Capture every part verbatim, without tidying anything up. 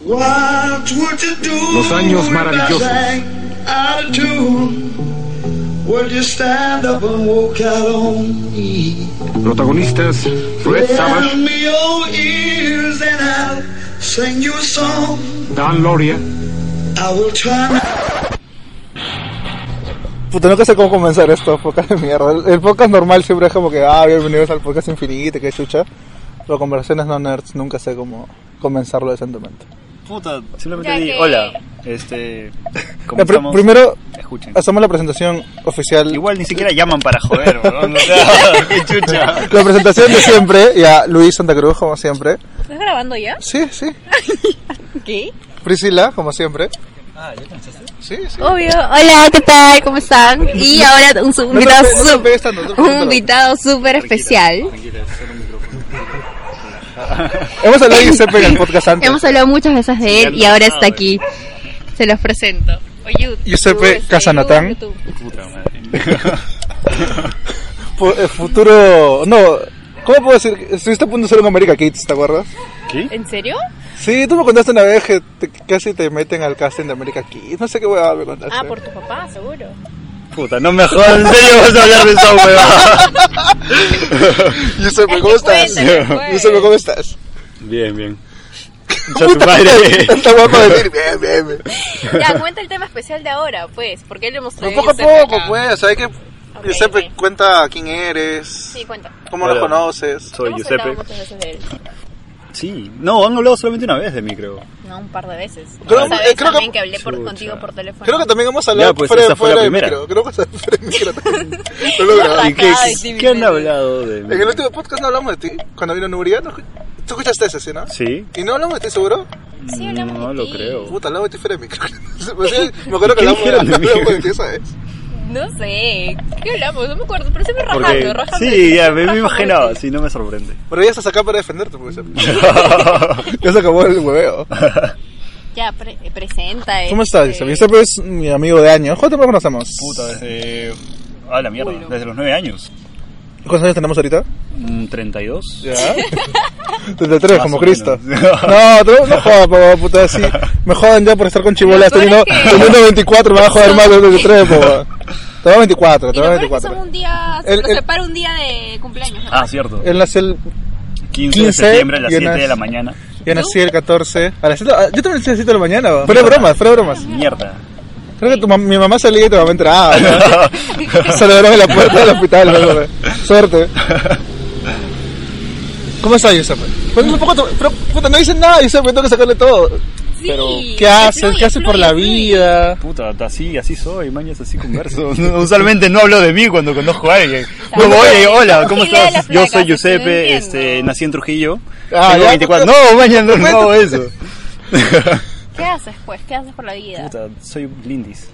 Los años maravillosos. Protagonistas: Fred Savage, Dan Loria. Puta, no sé cómo comenzar esto, podcast de mierda. El, el podcast normal siempre es como que, ah, bienvenidos al podcast infinito, que chucha. Pero conversaciones no nerds, nunca sé cómo comenzarlo decentemente. Puta, simplemente di, que... hola, este, comenzamos. Pr- primero, escuchen. Hacemos la presentación oficial. Igual ni siquiera llaman para joder, bro. No, qué chucha. La presentación de siempre, ya, Luis Santa Cruz, como siempre. ¿Estás grabando ya? Sí, sí. ¿Qué? Priscila, como siempre. Ah, ¿ya comenzaste? Sí, sí. Obvio. Hola, ¿qué tal? ¿Cómo están? Y ahora un, su- no invitado no súper no un invitado súper especial. Tranquila, tranquila, un micrófono. Hemos hablado de Giuseppe en el podcast antes. Hemos hablado muchas veces de él y ahora está aquí. Se los presento. Oye, Giuseppe Casanatán. Puta madre. El futuro... No, ¿cómo puedo decir? Estuviste a punto de ser un America Kids, ¿te acuerdas? ¿Qué? ¿En serio? Sí, tú me contaste una vez que te, casi te meten al casting de America Kids. No sé qué huevada me contaste. Ah, por tu papá, seguro. Puta, no me jodas, ¿en serio vas a hablar de esa huevada? Giuseppe, ¿cómo estás? Giuseppe, ¿cómo estás? Bien, bien. Ya tu madre. Está guapo decir bien, bien, bien. Ya, cuenta el tema especial de ahora, pues. Porque él le mostró. Poco a poco, pues. O sea, hay que... Okay, Giuseppe, okay. Cuenta quién eres. Sí, cuenta. ¿Cómo Hola, lo conoces? Soy Hemos Giuseppe. hablado muchas veces de él. Sí, no, han hablado solamente una vez de mí, creo. No, un par de veces. Creo, ¿Sabes eh, creo también que, que hablé por, Chucha. contigo por teléfono? Creo que también hemos hablado ya, pues fuera, esa fue fuera la de primera. micro. Creo que fuera de micro también. No lo grababa. ¿Y qué, qué, qué han hablado de mí? En el último podcast no hablamos de ti. Cuando vino Nuria, ¿no? ¿Tú escuchaste ese, sí, no? Sí. ¿Y no hablamos de ti, seguro? Sí, hablamos no de lo ti. creo. Puta, hablamos de ti fuera de micro. Me acuerdo que hablamos de, de, hablamos de ti esa vez. No sé, ¿qué hablamos? No me acuerdo, pero siempre Porque, rajando, rajando. sí, ya, me, me imaginaba, sí, no me sorprende. Pero ya estás acá para defenderte, porque ya se acabó el hueveo. Ya, pre- presenta. ¿Cómo estás, este... Giuseppe? Giuseppe es mi amigo de años. ¿Cuánto tiempo conocemos? Puta, desde... Ah, la mierda, desde los nueve años. ¿Cuántos años tenemos ahorita? Mm, ¿treinta y dos? Ya. treinta y tres, como Cristo. Menos. No, no, no jodas, papá, puta, así. Me jodan ya por estar con chibolas. Teniendo que... veinticuatro, me van a joder más de treinta y tres, papá. Te va veinticuatro, te va veinticuatro. Somos un día, se el, nos el... separa un día de cumpleaños, ¿no? Ah, cierto. Él nació el quince de septiembre a las siete de la mañana. Yo nací el catorce. A las siete, yo también nací a las siete de la mañana. Fuera de bromas, fuera de bromas. Mierda. Creo que tu, mi mamá salía y tu mamá entraba, ¿no? Celebraron en la puerta del hospital, ¿no? Suerte. ¿Cómo estás, Giuseppe? Pues un poco, pero puta, no dicen nada, Giuseppe, tengo que sacarle todo. Sí, pero, ¿qué haces? fluye, ¿Qué haces fluye, por la fluye. vida? Puta, así, así soy, mañas, así converso. Usualmente no hablo de mí cuando conozco a alguien. No, No, oye, hola, ¿cómo Dile a la estás? flaca, Yo soy te Giuseppe, estoy este, nací en Trujillo. Ah, tengo ya, veinticuatro. pues, No, mañas, no, no hago eso. ¿Qué haces, pues? ¿Qué haces por la vida? Puta, soy lindis.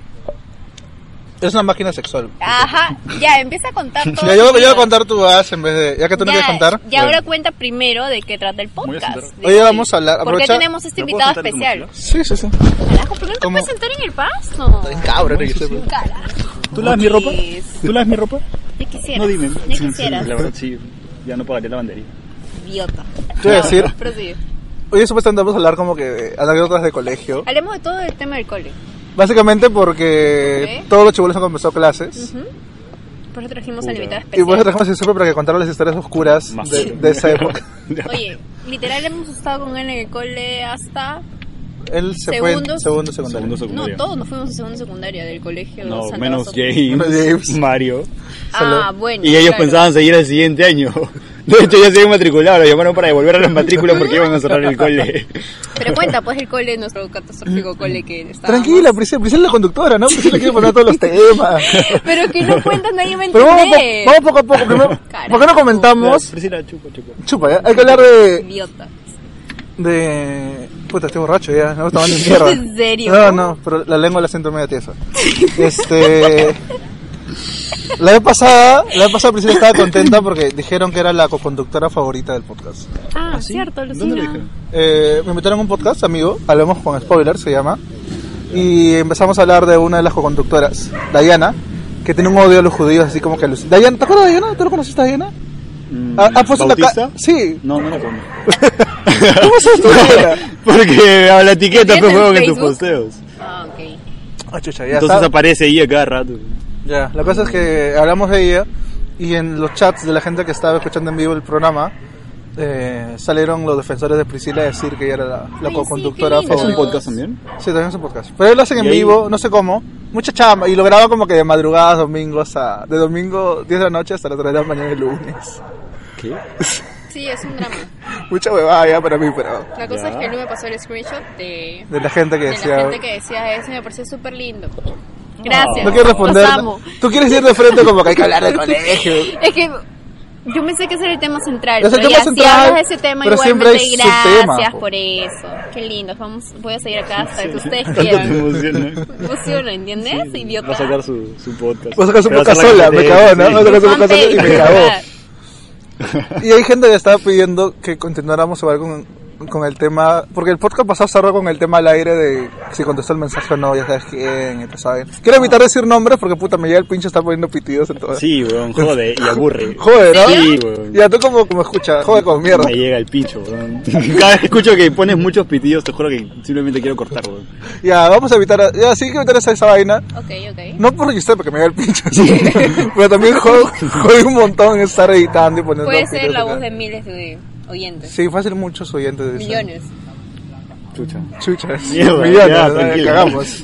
Es una máquina sexual. Ajá, ya, empieza a contar todo. Ya, yo, yo voy a contar tu as en vez de... Ya que tú no Ya, quieres contar. Y ahora cuenta primero de qué trata el Voy a podcast. sentar. De Oye, hoy. vamos a hablar... ¿Por qué Aprovecha... tenemos este ¿Me puedo invitado sentar en tu especial? mochila? Sí, sí, sí. Carajo, ¿por qué no te ¿Cómo? puedes sentar en el pasto? En cabrón, Giuseppe. Carajo. ¿Tú lavas mi ropa? Pues, ¿Tú lavas mi ropa? Ya quisieras. No, dime. Ya Sí, quisieras. sí, la verdad, sí. Ya no pagaría lavandería. Idiota. Te voy a decir... Prosigue. Hoy supuestamente vamos a hablar como que de anécdotas de colegio. Hablemos de todo el tema del cole. Básicamente porque Ok. todos los chibolos han comenzado clases. Uh-huh. Por eso trajimos Puta. al invitado Y especial. por eso trajimos a Giuseppe para que contara las historias oscuras Más. de, de esa época. Oye, literal hemos estado con él en el cole hasta... Él se fue en Segundo- segundo secundario. Segundo No, secundaria. todos nos fuimos a segunda secundaria del colegio. No, Santa menos Rosa. James, Menos James. Mario. Ah, bueno. Y ellos claro. pensaban seguir el siguiente año. De hecho, ya se habían matriculado, los llamaron para devolver a las matrículas porque iban a cerrar el cole. Pero cuenta, pues, el cole, nuestro catastrófico cole que está. Tranquila, Priscila, Priscila es la conductora, ¿no? Priscila quiere poner todos los temas. Pero que no cuentas, nadie me Pero vamos, entiende. po- vamos poco a poco. Primero, Carajo. ¿por qué no comentamos? Priscila, chupa, chupa. Chupa, ¿ya? Hay que hablar de... Idiota. de... Puta, estoy borracho ya, no me está tomando mierda. ¿En serio? No, no, pero la lengua la siento media tiesa. Este... La vez pasada, la vez pasada Priscila estaba contenta porque dijeron que era la coconductora favorita del podcast. Ah, ¿Ah, sí? cierto, ¿Dónde Lucina. lo dijeron? Eh, me invitaron a un podcast, amigo, hablamos con spoiler, se llama. Y empezamos a hablar de una de las coconductoras, Diana, que tiene un odio a los judíos, así como que a los... Diana, ¿te acuerdas de Diana? ¿Tú lo conociste a Diana? Mm, ¿Ha, ha puesto la ¿Bautista? ca... Sí. No, no la conozco. ¿Cómo sabes tú de Diana? Porque a la etiqueta ¿Lo fue tienes juego en en tus Facebook? posteos. Ah, ok. Ah, chucha, ya Entonces está. aparece ahí a cada rato. Ya, la cosa es que hablamos de ella y en los chats de la gente que estaba escuchando en vivo el programa eh, salieron los defensores de Priscila a decir que ella era la, la Ay, co-conductora sí, qué ¿Es un lindo. podcast también? Sí, también es un podcast. Pero ellos lo hacen en Y ahí- vivo, no sé cómo, mucha chamba, y lo graba como que de madrugadas, domingos, a, de domingo diez de la noche hasta las tres de la mañana el lunes. ¿Qué? Sí, es un drama. Mucha huevada ya para mí, pero La cosa Ya. es que él me pasó el screenshot de, de la gente que de decía... la gente que decía eso, me pareció súper lindo. Gracias. No quiero responder. Los amo. Tú quieres ir de frente como que hay que hablar del colegio. Es que yo pensé que ese era el tema central. Es el pero tema ya, central, si hablas de ese tema, pero siempre igualmente hay subtema, gracias po. por eso. Qué lindo. Vamos, voy a seguir acá hasta que ustedes Tanto te quieran. emociona. Me emociona, ¿entiendes? Idiota. Va a sacar su, su podcast. Voy a sacar su Pero va a podcast ser la sola, que me te- cagó, ¿no? sí. Voy a sacar su podcast sola y me Fanpage, cagó. ¿verdad? Y hay gente que estaba pidiendo que continuáramos igual con, con el tema, porque el podcast pasado cerró con el tema al aire de si contestó el mensaje o no, ya sabes quién, y te saben. Quiero evitar decir nombres porque puta me llega el pinche está poniendo pitidos en todo. Sí, weón, jode y aburre. Joder, ¿no? Sí, weón. Ya tú como, como escuchas, joder con mierda. Me llega el pincho, weón. Cada vez que escucho que pones muchos pitidos, te juro que simplemente quiero cortar, weón. Ya, vamos a evitar, ya sí hay que evitar esa, esa vaina. Ok, ok. No por Giselle, porque me llega el pincho. Pero también jode, jode un montón estar editando y poniendo Puede ser pitidos la acá. voz de miles de oyentes. Sí, fácil muchos oyentes de eso. Millones. Chucha. Chuchas, Mierda, millones, ya, ¿no? tranquilo. Cagamos.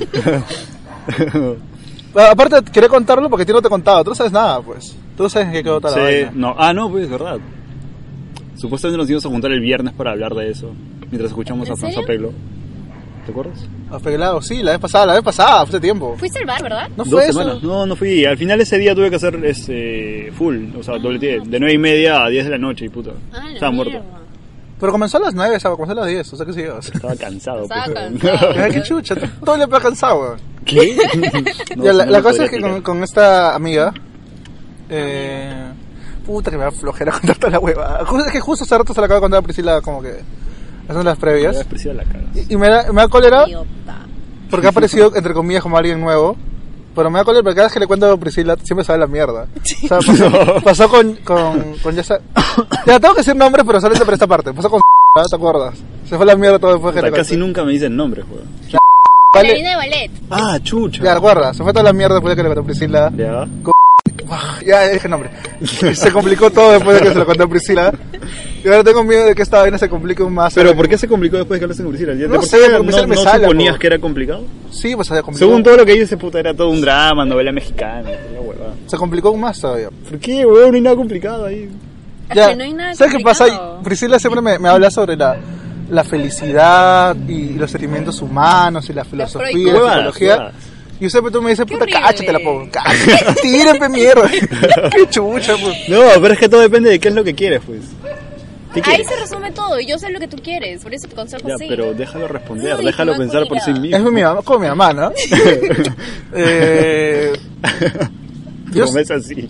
Ah, aparte, quería contarlo porque a ti no te he contado. Tú no sabes nada, pues. Tú no sabes en qué quedó toda la Sí, vaina. no, ah, no, pues es verdad. Supuestamente nos íbamos a juntar el viernes para hablar de eso, mientras escuchamos a ¿En François serio? Peglo. ¿Te acuerdas? Apelado, sí, la vez pasada, la vez pasada, hace tiempo. Fuiste al bar, ¿verdad? No Dos fue eso. semanas. No, no fui. Al final ese día tuve que hacer este, full, o sea, doble T, de nueve y media a diez de la noche y puta. Ah, la Estaba muerto. mierda. Pero comenzó a las nueve, ¿sabes? Comenzó a las diez, o sea que sí ibas. Estaba cansado. Estaba pues. cansado. Ay, qué chucha, tú todo le pegas cansado, weón. ¿Qué? No, Ya, la, no la lo cosa podría es que con, explicar. con esta amiga. Eh. Puta que me da flojera contar toda la hueva. Es que justo hace rato se la acaba de contar a Priscila, como que. Haciendo las Me previas. había despreciado la cara. Y, y me da, me da cólera. Idiota. Porque ha aparecido, entre comillas, como alguien nuevo. Pero me da cólera porque cada vez que le cuento a Priscila siempre sabe la mierda. O sea, pasó, No. pasó con, con, con ya, sa- ya tengo que decir nombres, pero solamente por esta parte. Pasó con ¿te acuerdas? Se fue la mierda todo después que Puta, le casi conté. nunca me dicen nombres, weón. Vale. Bailarina de ballet. Ah, chucha. Ya, recuerda, se fue toda la mierda después de que le conté a Priscila. Ya. Ya dije nombre. Se complicó todo después de que se lo conté a Priscila. Y ahora tengo miedo de que esta vaina se complique aún más. Pero ¿por qué se complicó después de que hablaste con Priscila? ¿De No por sé, qué porque no, Priscila me no sale, suponías po. que era complicado? Sí, pues se complicó. Según todo lo que dice, puta, era todo un drama, novela mexicana, la huevada. Se complicó aún más todavía. ¿Por qué, weón? No hay nada complicado ahí. Es Ya, que no hay nada ¿sabes qué pasa? complicado. Priscila siempre me, me habla sobre la, la felicidad y los sentimientos humanos y la filosofía, Freud. la Huevadas, psicología. huevadas. Y usted tú me dices, Qué puta, horrible. cáchate la pongo. Tírenme mierda. Qué chucha, pues. No, pero es que todo depende de qué es lo que quieres, pues. ¿Qué Ahí quieres? se resume todo y yo sé lo que tú quieres, por eso te consejo Ya, sí. pero déjalo responder, Ay, déjalo qué pensar por sí manculina. mismo. Es mi mamá, como mi mamá, ¿no? eh, yo- Como es así.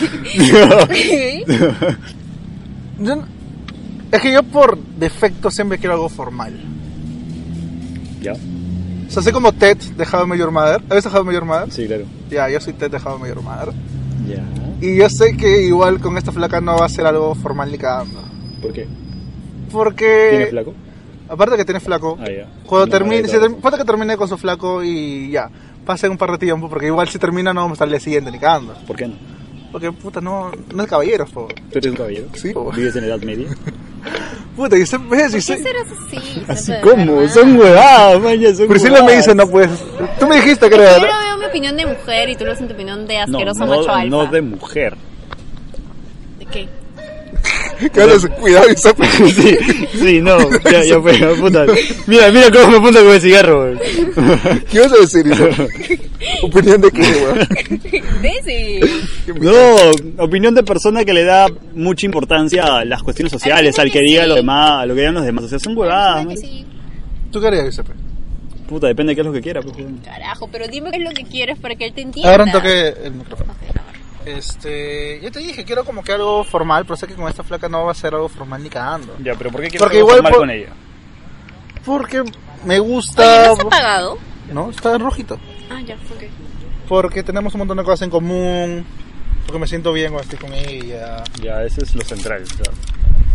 yo no- es que yo por defecto siempre quiero algo formal. ¿Ya? O sea, sé como Ted de How I Met Your Mother. ¿Has visto How I Met Your Mother? Sí, claro. Ya, yo soy Ted de How I Met Your Mother. Ya. Y yo sé que igual con esta flaca no va a ser algo formal ni cagando. ¿Por qué? Porque... ¿Tiene flaco? Aparte que tiene flaco, Ah, ya. cuando No, termine, vale, si todo. term- falta que termine con su flaco y ya, pase un par de tiempo, porque igual si termina no vamos a estar al día siguiente ni cagando. ¿Por qué no? Porque puta, no, no es caballero, po. ¿Tú eres un caballero? Sí, po. ¿Vives en la Edad Media? Puta, y se ves, y ¿Qué se... serás así? Así Siempre de como, verdad. son huevadas, maña, son Priscila me huevadas. dice, no puedes. Tú me dijiste que Yo era, lo ¿no? veo mi opinión de mujer y tú lo ves en tu opinión de No, asqueroso no, macho alfa. no de mujer. ¿De qué? Que hablas, cuidado, y se... Sí, sí, no, ya, ya fue, puta. Mira, mira cómo me apunta con el cigarro, weón. ¿Qué vas a decir, Isa? ¿Opinión de qué, weón? Desi. No, opinión de persona que le da mucha importancia a las cuestiones sociales, Hay al gente que que diga sí. lo demás, a lo que digan los demás. O sea, son huevadas, Puede que man. sí. ¿Tú qué harías, Giuseppe? Puta, depende de qué es lo que quiera, pues. weón. Carajo, pero dime qué es lo que quieres para que él te entienda. Ahora un toque el micrófono. Ok, a ver. Este, yo te dije, quiero como que algo formal, pero sé que con esta flaca no va a ser algo formal ni cagando. Ya, pero ¿por qué quieres Porque algo igual formal por- con ella? Porque me Oye, gusta... ¿no está apagado? No, está en rojito. Ah, ya, ok. Porque tenemos un montón de cosas en común. Porque me siento bien cuando estoy con ella. Ya, ese es lo central, o sea.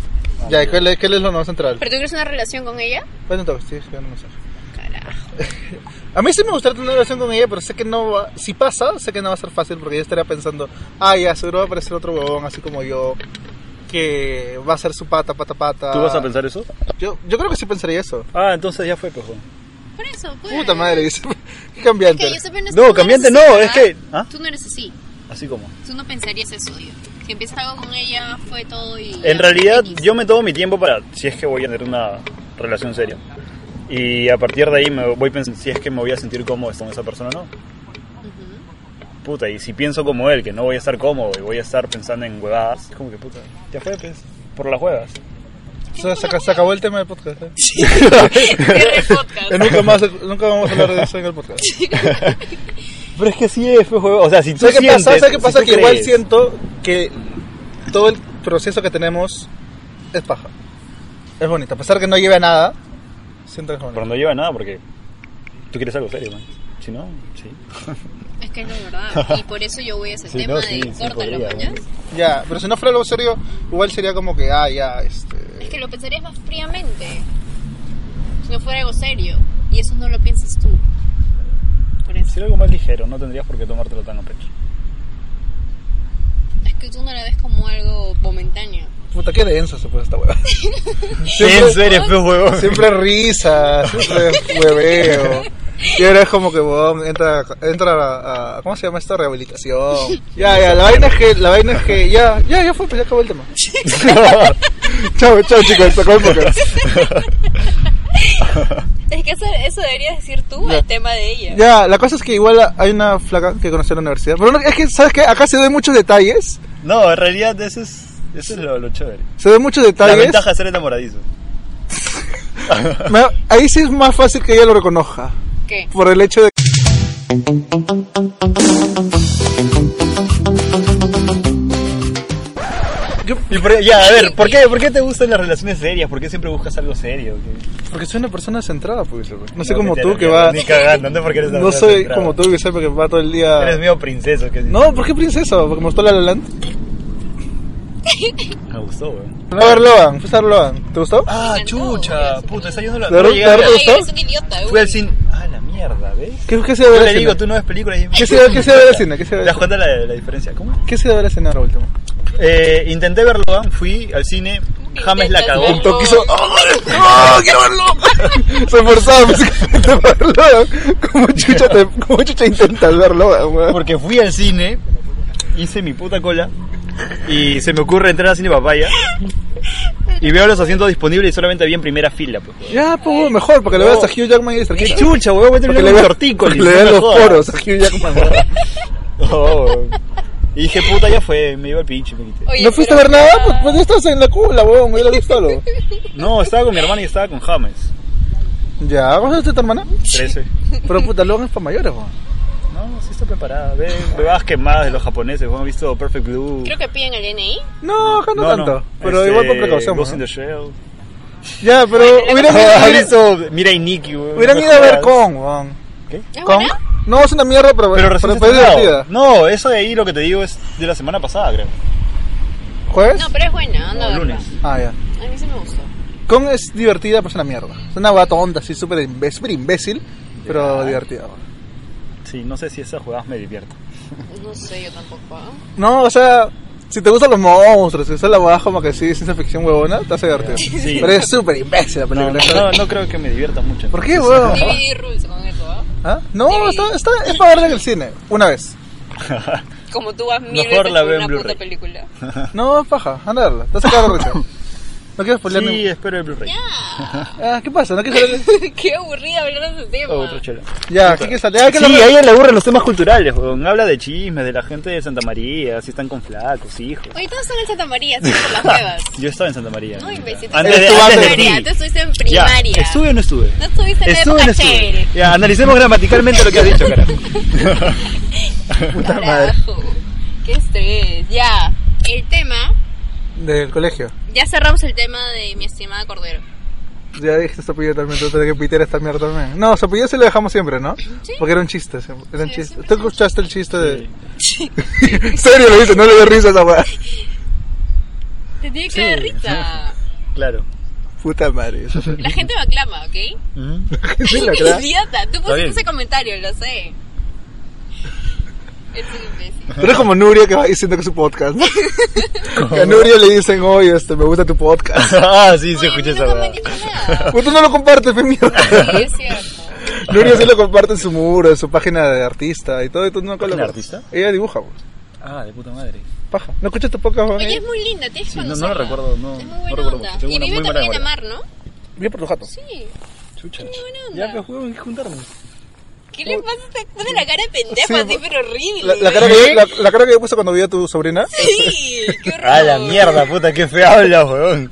Ya, ¿y cuál es, cuál es lo más central? ¿Pero tú quieres una relación con ella? Pues no toques, estoy escribiendo un mensaje. Carajo. A mí sí me gustaría tener una relación con ella, pero sé que no va... Si pasa, sé que no va a ser fácil porque yo estaría pensando, ah, ya, seguro va a aparecer otro huevón así como yo, que va a ser su pata, pata, pata. ¿Tú vas a pensar eso? Yo, yo creo que sí pensaría eso. Ah, entonces ya fue, pues. Por eso, pues. Puta madre, dice. Qué cambiante. Es que yo sepa, No, tú cambiante eres así, no, ¿verdad? es que- ¿Ah? Tú no eres así. Así como. Tú no pensarías eso, yo. Si empiezas algo con ella, fue todo y... En realidad, yo me tomo mi tiempo para, si es que voy a tener una relación seria. Y a partir de ahí me voy pensando si es que me voy a sentir cómodo con esa persona o no. Ujú. Puta, y si pienso como él, que no voy a estar cómodo y voy a estar pensando en huevadas, es como que puta, ya fue, pues, por las huevas. O sea, se, ac- se acabó el tema del podcast. ¿eh? Cierra el podcast. Eh, nunca, más, nunca vamos a hablar de eso en el podcast. Pero es que sí es, pues, huevón. O sea, si tú ¿Sabes qué sientes, pasa? ¿Sabes qué si pasa? tú Que igual crees- siento que todo el proceso que tenemos es paja. Es bonito. A pesar que no lleve a nada, siento que es bonito. Pero no lleva nada porque tú quieres algo serio, man. Si no, sí. Es que es la verdad. Y por eso yo voy a ese Sí, tema no, de sí, sí córtalo, podría, mañas. Ya, pero si no fuera algo serio, igual sería como que, ah, ya, este... Es que lo pensarías más fríamente. Si no fuera algo serio. Y eso no lo piensas tú. Por eso. Si era algo más ligero, no tendrías por qué tomártelo tan a pecho. Es que tú no la ves como algo momentáneo. Puta, qué densa se puede esta hueva. En serio, pues, huevón. Siempre risa, siempre hueveo. Y ahora es como que bueno, entra, entra a, a- ¿cómo se llama esto? Rehabilitación. Ya, ya, la vaina es que, la vaina es que, ya, ya, ya fue, pues ya acabó el tema. Chao, chao chicos, se acabó el podcast. Es que eso, eso deberías decir tú, Ya. el tema de ella. Ya, la cosa es que igual hay una flaca que conocí en la universidad. Pero no, es que, ¿sabes qué? Acá se ven muchos detalles. No, en realidad eso es, eso es lo, lo chévere. Se ven muchos La detalles. ventaja de ser enamoradizo. Me- ahí sí es más fácil que ella lo reconozca. ¿Qué? Por el hecho de... Yo, Y por- ya, a ver, ¿por qué, ¿por qué te gustan las relaciones serias? ¿Por qué siempre buscas algo serio? ¿Qué? porque soy una persona centrada, pues. No sé No, como vete a tú la que mierda, va... Ni cagando, no porque eres una No persona soy centrada. como tú que sabe que va todo el día... Eres medio princeso. Que No, ¿por qué princesa? Porque me gustó La La Land. Me gustó, weón. A ver, Logan, fuiste a ver Logan. ¿Te gustó? Ah, Me chucha. encantó. Puta, esa yo no la ¿De verdad- no llegué a de ver. verdad? Ay, gustó? eres un idiota. Fui güey. al cine. Ah, la mierda, ¿ves? ¿Qué, qué se Yo iba a ver le al digo, cine? tú no ves películas y... ¿Qué se iba qué se iba a ver al cine? ¿Qué se iba a ¿Te ver das al cine? cuenta la, la diferencia? ¿Cómo? ¿Qué se iba a ver al cine ahora último? Eh, intenté verlo, ¿ah? Fui al cine, James la cagó. Intentas Toque hizo... ¡Oh, quiero verlo! Se esforzaba físicamente para verlo. ¿Cómo chucha, te, cómo chucha intentas verlo, weón? Porque fui al cine, hice mi puta cola y se me ocurre entrar al cine Papaya y veo los asientos disponibles y solamente había en primera fila. Pues. Ya, pues mejor, porque le veas a Hugh Jackman y ¡Qué cerquita. chucha, weón! Voy a terminar Porque le con un veas tortícolis. le no veas me los jodas. poros a Hugh Jackman. Oh. Y dije, puta, ya fue, me iba al pinche, me quité. Oye, ¿No fuiste a pero ver nada? ya- Pues, pues ya estás en la cula, weón, ya lo viste solo. No, estaba con mi hermana y estaba con James. Ya, ¿vas a ver tu hermana? trece. Pero puta, Logan es para mayores, weón. No, sí está preparada. Ve, bebadas quemadas de los japoneses. ¿Han visto Perfect Blue? Creo que piden el N I. No, acá no, tanto. Pero Este, igual por precaución. Ghost ¿no? in the Shell. Ya, pero Bueno, hubieran, ¿Has hubieran, visto Mirai Nikki, weón? hubieran No ido a ver jodas. Kong, weón. ¿Qué? ¿Es ¿Kong? buena? No, es una mierda, pero, Pero recién pero es estrenado. divertida. No, eso de ahí lo que te digo es de la semana pasada, creo. ¿Jueves? No, pero es buena, anda a O verla. lunes. Ah, ya. A mí sí me gustó. Kong es divertida, pero es una mierda. Es una guata tonta, así, súper imbécil, súper imbécil, pero Ya. divertida, weón. Sí, no sé si esas jugadas me divierten. No sé, yo tampoco. ¿ah? No, o sea, si te gustan los monstruos, si es la guada como que sí, ciencia ficción huevona, te hace divertido. Sí. Pero es súper imbécil la No, película. no, no creo que me divierta mucho. ¿Por qué, weón? D V D rules con eso, ¿ah? ¿Ah? No, está, está, es para verla en el cine, una vez. Como tú vas mil Mejor veces la por veo en una puta Blu-ray. película. No, es paja, anda a verla, te vas a cagar de risa. No quiero spoilear Sí, ni- espero el Blu-ray. Ah, ¿qué pasa? ¿No quieres saber? Qué aburrida hablar de ese tema. Oh, otro chelo. Ya, ¿qué quieres salir? Ah, que Sí, la- a ella le aburren los temas culturales, weón. Habla de chismes, de la gente de Santa María, si están con flacos, hijos. Oye, todos están en Santa María, así por las huevas. Yo estaba en Santa María. No, imbécil. Tú Antes de, estuviste Eres en antes de tu primaria. ti. Tú estuviste en Ya, primaria. ¿estuve o no estuve? No estuviste en la ¿Estuve o época no estuve? chévere. Ya, analicemos gramaticalmente lo que has dicho, carajo. Puta madre. Carajo. Qué estrés. Ya. El tema. Del colegio. Ya cerramos el tema de mi estimada Cordero. Ya dije su apellido también, tú tenés que pitear esta mierda también. No, su apellido sí lo dejamos siempre, ¿no? Sí. Porque era un chiste, siempre. Era un Sí, chiste. siempre ¿Tú es un escuchaste el chiste de...? Sí. ¿En serio lo dices? No le dio risa a esa weá. Te tiene que dar risa. Claro. Puta madre. Eso fue. La gente me aclama, ¿ok? Sí, la ¡Qué verdad. idiota! Tú pusiste bien. ese comentario, lo sé. Es un imbécil. Tú eres como Nuria que va diciendo que es su podcast, ¿no? Que a Nuria le dicen, oye, este, me gusta tu podcast. Ah, sí, sí, Oye, escuché a mí esa nunca me verdad. han dicho nada. Pues tú no lo compartes, fe mierda. Sí, es cierto. Nuria sí lo comparte en su muro, en su página de artista y todo, y tú nunca lo ¿Página de compartes. artista? Ella dibuja, pues. Ah, de puta madre. Paja. ¿No escuchas tu podcast, Juan? Oye, es muy linda, tienes que Sí, no- no conocerla. lo recuerdo, no- Es muy no buena recuerdo onda. mucho, tengo Y una vive muy buena también en memoria. Amar, ¿no? Bien por tu jato. Sí. Chucha. Qué buena onda. Ya, pues, juego, hay que juntarnos. ¿Qué le pasa? Te pone la cara de pendejo Sí, así, po- pero horrible. La, la cara que, la, la cara que yo puse cuando vi a tu sobrina. Sí, qué horror. Ah, la mierda, puta, qué feo habla, weón.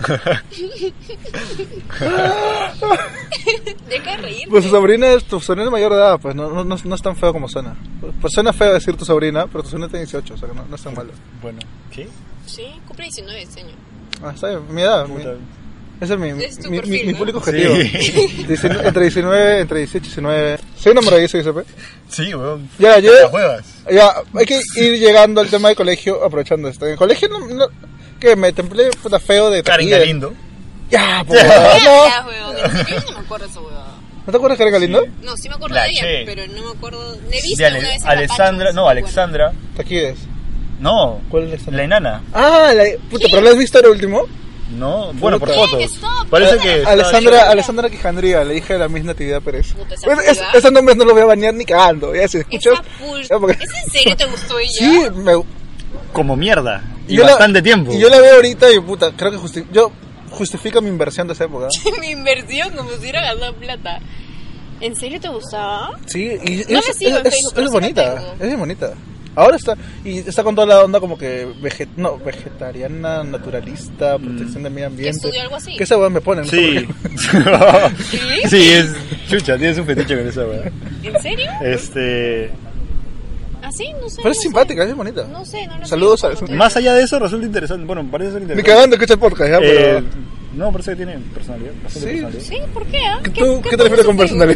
Deja de reírte. Pues tu sobrina es tu sobrina es mayor de edad, pues no, no, no, no es tan feo como suena. Pues suena feo decir tu sobrina, pero tu sobrina tiene dieciocho, o sea que no, no es tan malo. Bueno, ¿qué? Sí, cumple diecinueve este año. Ah, está bien, mi edad. mi- Puta. ese es mi, Es tu mi, perfil, mi, mi ¿no? público objetivo. Sí. Diecinueve- entre diecinueve, entre dieciocho y diecinueve. Soy enamoradizo, I C P. Sí, weón. Ya, yo, ¿Te juegas? ya, hay que ir llegando al tema de colegio aprovechando esto. En colegio no, no que me templé puta feo de Karen taquilla. Galindo. Ya, pues, Ya, no. ya, weón. En serio, yo no me acuerdo de esa huevada. ¿No te acuerdas de Karen Galindo? No, sí me acuerdo La de ella, Che. pero no me acuerdo. Le he visto De Ale- una vez en Alexandra, Papacho, no, me Alexandra. Taquides. No, ¿Cuál es Alexandra? la enana. Ah, la, puta, ¿pero la has visto el último? No, bueno, por Puta. fotos. ¿Quién? Stop. Parece Eh, que. está- Alessandra, Alessandra Quijandría, la hija de la misma Natividad Pérez. Puta, esa Pues, es- piba. esos nombres no los voy a banear ni cagando, ya se escucha. Esa pul... Ya, porque- ¿Es en serio te gustó ella? Sí, me, Como mierda. Y yo la- bastante tiempo. Y yo la veo ahorita y puta, creo que justi yo justifica mi inversión de esa época. Mi inversión, como si hubiera ganado plata. ¿En serio te gustaba? Sí, y No es, la sigo es, en es- Facebook, es pero sí la bonita, tengo. es bien bonita. Ahora está, y está con toda la onda como que veget, no, vegetariana, naturalista, protección del medio ambiente. estudió algo así? Que esa weá me pone, no sé Sí. por qué. ¿Sí? Sí, es. Chucha, tienes un fetiche con esa weá. ¿En serio? Este. ¿Ah, sí? No sé. Pero es no simpática, es bien bonita. sé. No sé, no lo Saludos sé. a Alessandra. Más allá de eso, resulta interesante. Bueno, parece ser Ni interesante. cagando escucha el podcast, ya, pero... Eh, no, parece que tiene personalidad. bastante Sí. personalidad. Sí, ¿por qué? ah? ¿Qué, tú, ¿qué te refieres con personalidad?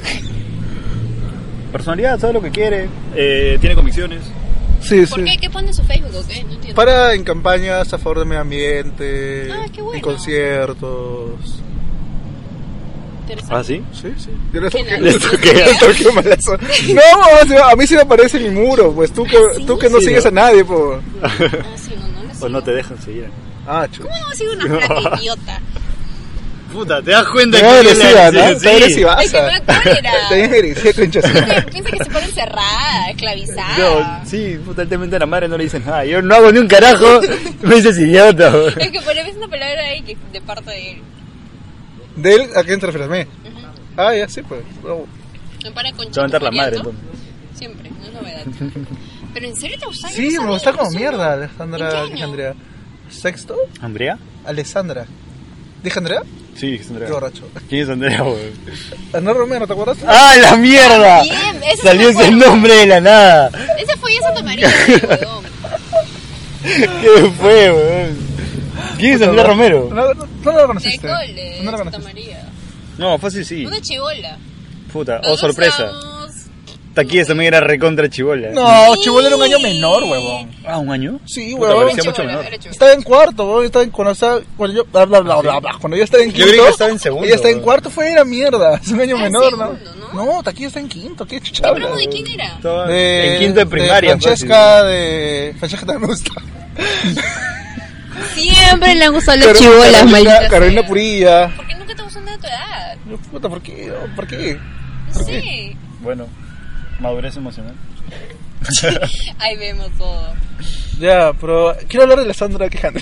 Personalidad, sabe lo que quiere. Eh, tiene convicciones. Sí, ¿Por sí. qué? ¿Qué pone en su Facebook o qué? No entiendo. Para en campañas a favor del medio ambiente, Ah, qué bueno. en conciertos. Interesante. ¿Ah, sí? Sí, sí. Yo le ¿Qué toqué, nada? le toqué, le toqué malazo. No, o sea, a mí sí me aparece en mi muro, pues tú que, ¿Sí? tú que no Sí, sigues ¿no? a nadie, pues. Ah, sí, no, no le Pues sigo. no te dejan seguir. Ah, chulo. ¿Cómo no va a seguir una flaca idiota? Puta, te das cuenta Está que agresiva, ¿no? sí, Está agresiva. Ay, que me da cólera. Está bien agresiva, concha. Piensa que se pone encerrada, esclavizada. No, sí, puta, el tema de la madre no le dicen nada. Yo no hago ni un carajo, me dices idiota. bro. Es que por ahí es una palabra ahí que de parte de él. ¿De él a quién te refieres? ¿A mí? Ah, ya, sí, pues. No. Me para con Te va a entrar la María, madre, ¿no? entonces. Siempre, no es novedad. Pero ¿en serio te gusta? Yo Sí, no me sabía, gusta como no mierda, sabía. Alejandra ¿En qué año? Alejandría. ¿Sexto? ¿Andrea? Alessandra. ¿Dije Andrea? Sí, es Andrea. Qué borracho. ¿Quién es Andrea, weón? Ana Romero, ¿te acuerdas? ¡Ah, la mierda! Bien, ese Salió sí me ese acuerdo. nombre de la nada. Ese fue ya Santa María, weón. ¿Qué fue, weón? ¿Quién es Andrea Romero? No, no, no la De conociste. Cole, No la Santa conociste. María. No, fácil sí. Una chibola. Puta, oh Nosotros sorpresa. éramos- Taquillas también era recontra chibola. No, Chibola era un año menor, huevón. Ah, ¿un año? Sí, Puta, huevón. parecía Era mucho chibola, menor. era chibola. Estaba en cuarto, huevón. Estaba en, cuando, estaba, cuando yo, bla, bla, bla, bla, bla. Cuando yo estaba en Yo quinto. creí que estaba en segundo, Ella estaba en huevón. cuarto, fue era mierda. Es un año Ah, menor, segundo, ¿no? ¿no? No, Taquilla está en quinto. ¿Qué ¿El chuchabla? promo de quién era? Estaba De, en quinto de primaria. De Francesca, de. Francesca también me gusta. Siempre le han gustado las Carolina- chibolas, Carolina- malditas. Carolina sea. Purilla. ¿Por qué nunca te gustó nada de tu edad? Yo, Puta, ¿por qué? ¿Por qué? No sé. Bueno, madurez emocional. Ahí vemos todo. Ya, pero quiero hablar de la Sandra Quijandri.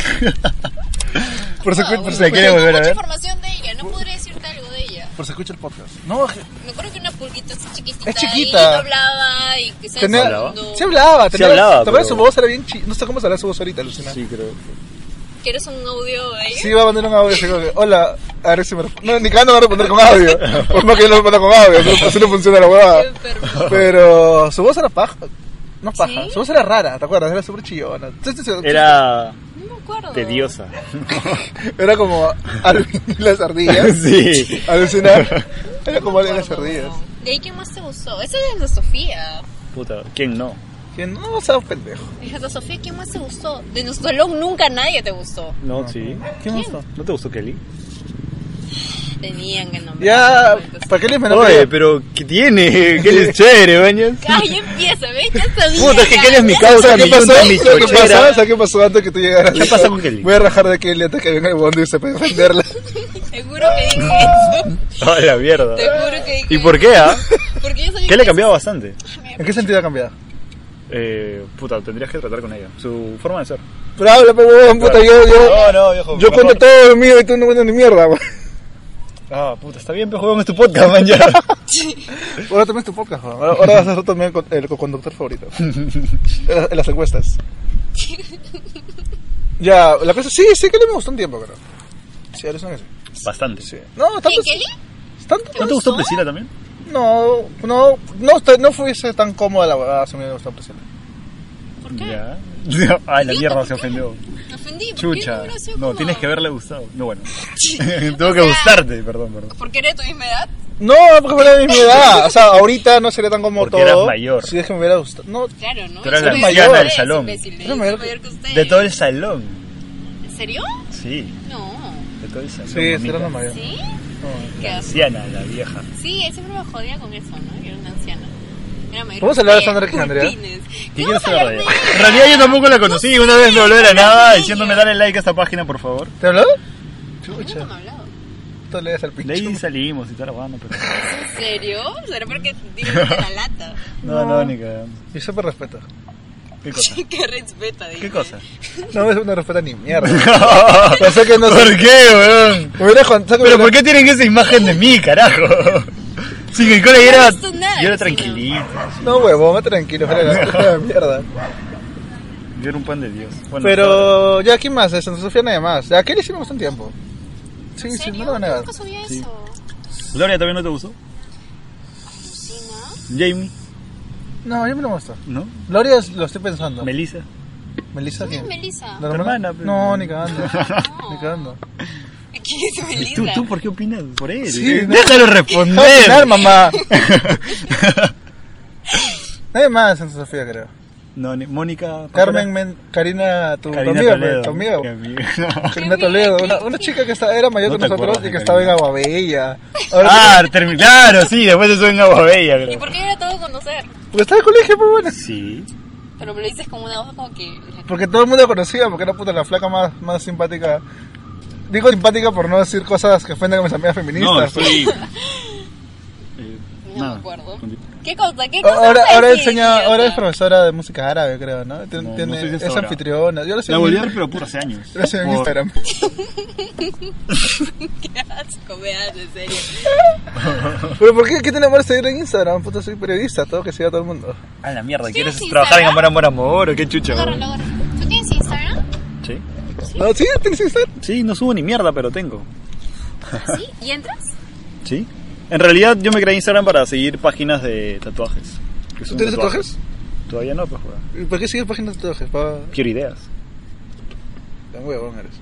por si No, por bueno, si- se quiere tengo volver a mucha ver. información de ella, no podría decirte algo de ella. por si escucha el podcast. No, je- Me acuerdo que una pulguita así chiquitita. Es chiquita. Y no hablaba y que se tenía, hablaba? sí hablaba, Sí tenía, hablaba, ¿te acuerdas? pero- Su voz era bien chi... No sé cómo será su voz ahorita, Lucina. Sí, creo. ¿Quieres un audio de ella? Sí, va a mandar un audio así como que, hola, a ver si me resp- No, ni cada no va a responder con audio. Por más que yo lo responda con audio, así, así no funciona la huevada. Qué enfermo. Pero su voz era paja. No paja, ¿Sí? su voz era rara, ¿te acuerdas? Era súper chillona. Entonces, Era No me acuerdo. tediosa. Era como Alvin y las ardillas. Sí. Alucinar. Era como No me Alvin y las acuerdo. ardillas. ¿De ahí quién más te gustó? Esa es de Sofía. Puta, ¿quién no? ¿Quién? No, seas pendejo. Fíjate, Sofía, ¿quién más te gustó? De nuestro salón nunca nadie te gustó. No, sí. ¿Quién me gustó? ¿No te gustó Kelly? Tenían que nombrar. Ya, ¿para qué les me Oye, pero ¿qué tiene? Kelly es chévere, bañas. Ay, ya empieza, ¿ves? Ya sabía. Puta, es que ya. Kelly es mi ¿Sabes causa, qué mi pasó? yunta, mi ¿Sabes qué pasó? cochera. ¿Sabes qué pasó antes que tú llegaras? ¿Qué pasó con Kelly? Voy a rajar de Kelly antes que venga el bondi y se puede defenderla. Seguro que dije eso. Ay, la mierda. Te juro que dije ¿Y por qué, ah? Porque yo sabía ¿Qué le ha que- cambiado bastante? ¿En qué sentido ha cambiado? Eh, puta, tendrías que tratar con ella. Su forma de ser. Pero habla, pe huevón, puta, yo, yo, No, no, viejo. yo mejor. cuento todo mío y tú no cuentas ni mierda, weón. Ah, puta, está bien, pero jueguen es tu podcast, man, ya. Ahora también es tu podcast, weón. Ahora, ahora vas a ser también co- el co-conductor favorito. En las- en las encuestas. Ya, la cosa, sí, sí que le me gustó un tiempo, creo. Sí, ahora son así. Bastante. Sí. No, tanto. ¿Quién, Kelly? ¿Tanto? ¿No te gustó Priscila también? No, no, no, estoy- no fuese tan cómoda la verdad, si me gustó Priscila. ¿Por qué? Ya. Ay, la mierda se ofendió. Me ofendí. ¿Por qué Chucha. no hubiera sido No, cómodo? tienes que haberle gustado. No, bueno. O Tengo que sea, gustarte, perdón, perdón. ¿Porque eres de tu misma edad? No, porque fuera de mi edad. O sea, ahorita no sería tan cómodo Porque todo. eras mayor. Si es que me hubiera gustado. No, Claro, ¿no? Tú eras Yo la soy anciana mayor del que salón. ustedes, imbéciles. Era Yo mayor soy que- mayor que ustedes. De todo el salón. ¿En serio? Sí, No. de todo el salón. sí, sí, mamita. era la mayor. ¿Sí? No. ¿Qué haces? Anciana, la vieja. Sí, él siempre me jodía con eso, ¿no? Que era una anciana. Era mayor ¿Vamos que a hablar de ustedes, Sandra Alejandría? culpines. ¿Qué vamos quieres a hablar hablar de de ella? ella? En realidad yo tampoco la conocí. Una vez me habló de la nada diciéndome dale like a esta página, por favor. ¿Te habló? Nunca Chucha. me ha hablado. Tú le das al De pincho. ahí salimos y tal, bueno, pero... ¿En serio? ¿Será porque tienes de la lata? No, no, ni cagando. Yo siempre respeto. ¿Qué cosa? ¿Qué respeta? Dije. ¿Qué cosa? No, eso no respeta ni mierda. Pensé que no ¿Por qué, weón? Me hubiera contado que ¿Pero me por qué tienen esa imagen de mí, carajo? Sí, que Cola era... No he visto nada, Yo era sí, tranquilito. No, huevón, tranquilo, fuera de la mierda. Yo era un pan de Dios. Bueno, Pero, ya, ¿quién más? Santa Sofía nadie más. Ya, Kelly sí me gustó un tiempo. Sí, ¿En sí, serio? no lo voy a negar. Nunca sabía Sí. eso. ¿Gloria también no te gustó? Alucina. Jamie, No, a mí no me gustó. ¿no? Gloria lo estoy pensando. Melissa. ¿Melissa ¿Quién es quién? Melissa? ¿La Tu hermana, pero- No, ni cagando. No. Ni cagando. ¿Quién es ¿Y Melissa? tú, tú por qué opinas por él? Sí, no. Déjalo Déjame responder. opinar, mamá. Nadie más Santa Sofía, creo. No, ni- Mónica. Carmen, Men- Karina, tu, tu Karina amiga, Toledo. tu amiga. Mi amiga. Karina Toledo, una, una chica que está, era mayor No que te nosotros acuerdas y que de estaba en Karina. Aguabella. Ahora, Ah, termi- claro, sí, después eso en Agua Bella, ¿Y creo. por qué era todo conocer? porque estaba en colegio, pues bueno. Sí. Pero me lo dices como una voz como que... Porque todo el mundo la conocía, porque era puta la flaca más, más simpática. Digo simpática por no decir cosas que ofenden a mis amigas feministas. No, pues. estoy... Eh, No nada. me acuerdo. Continúa. ¿Qué cosa? ¿Qué cosa? Ahora, vas a ahora, decir, enseña, ahora es idiota? profesora de música árabe, creo, ¿no? Tien- No, no Tiene, sé si es es ahora. anfitriona. Yo la La sigo volví a en, ver, pero por hace años. yo la sigo en Por- Instagram. Qué asco, me das, en serio. ¿Pero por qué? ¿Qué tiene amor seguir en Instagram? Puta, soy periodista, todo que siga todo el mundo. A la mierda, ¿Tienes ¿quieres Instagram? trabajar en Amor, Amor, Amor o qué chucha? Agárralo, agárralo. ¿Tú tienes Instagram? Sí. ¿No? ¿Sí? ¿Tienes Instagram? Sí, no subo ni mierda, pero tengo. ¿Sí? ¿Y entras? ¿Sí? En realidad yo me creé Instagram para seguir páginas de tatuajes. que ¿Tú son tienes tatuajes? Todavía no, pues juega. ¿Y por qué sigues páginas de tatuajes? Pa... Quiero ideas. Tan huevón eres.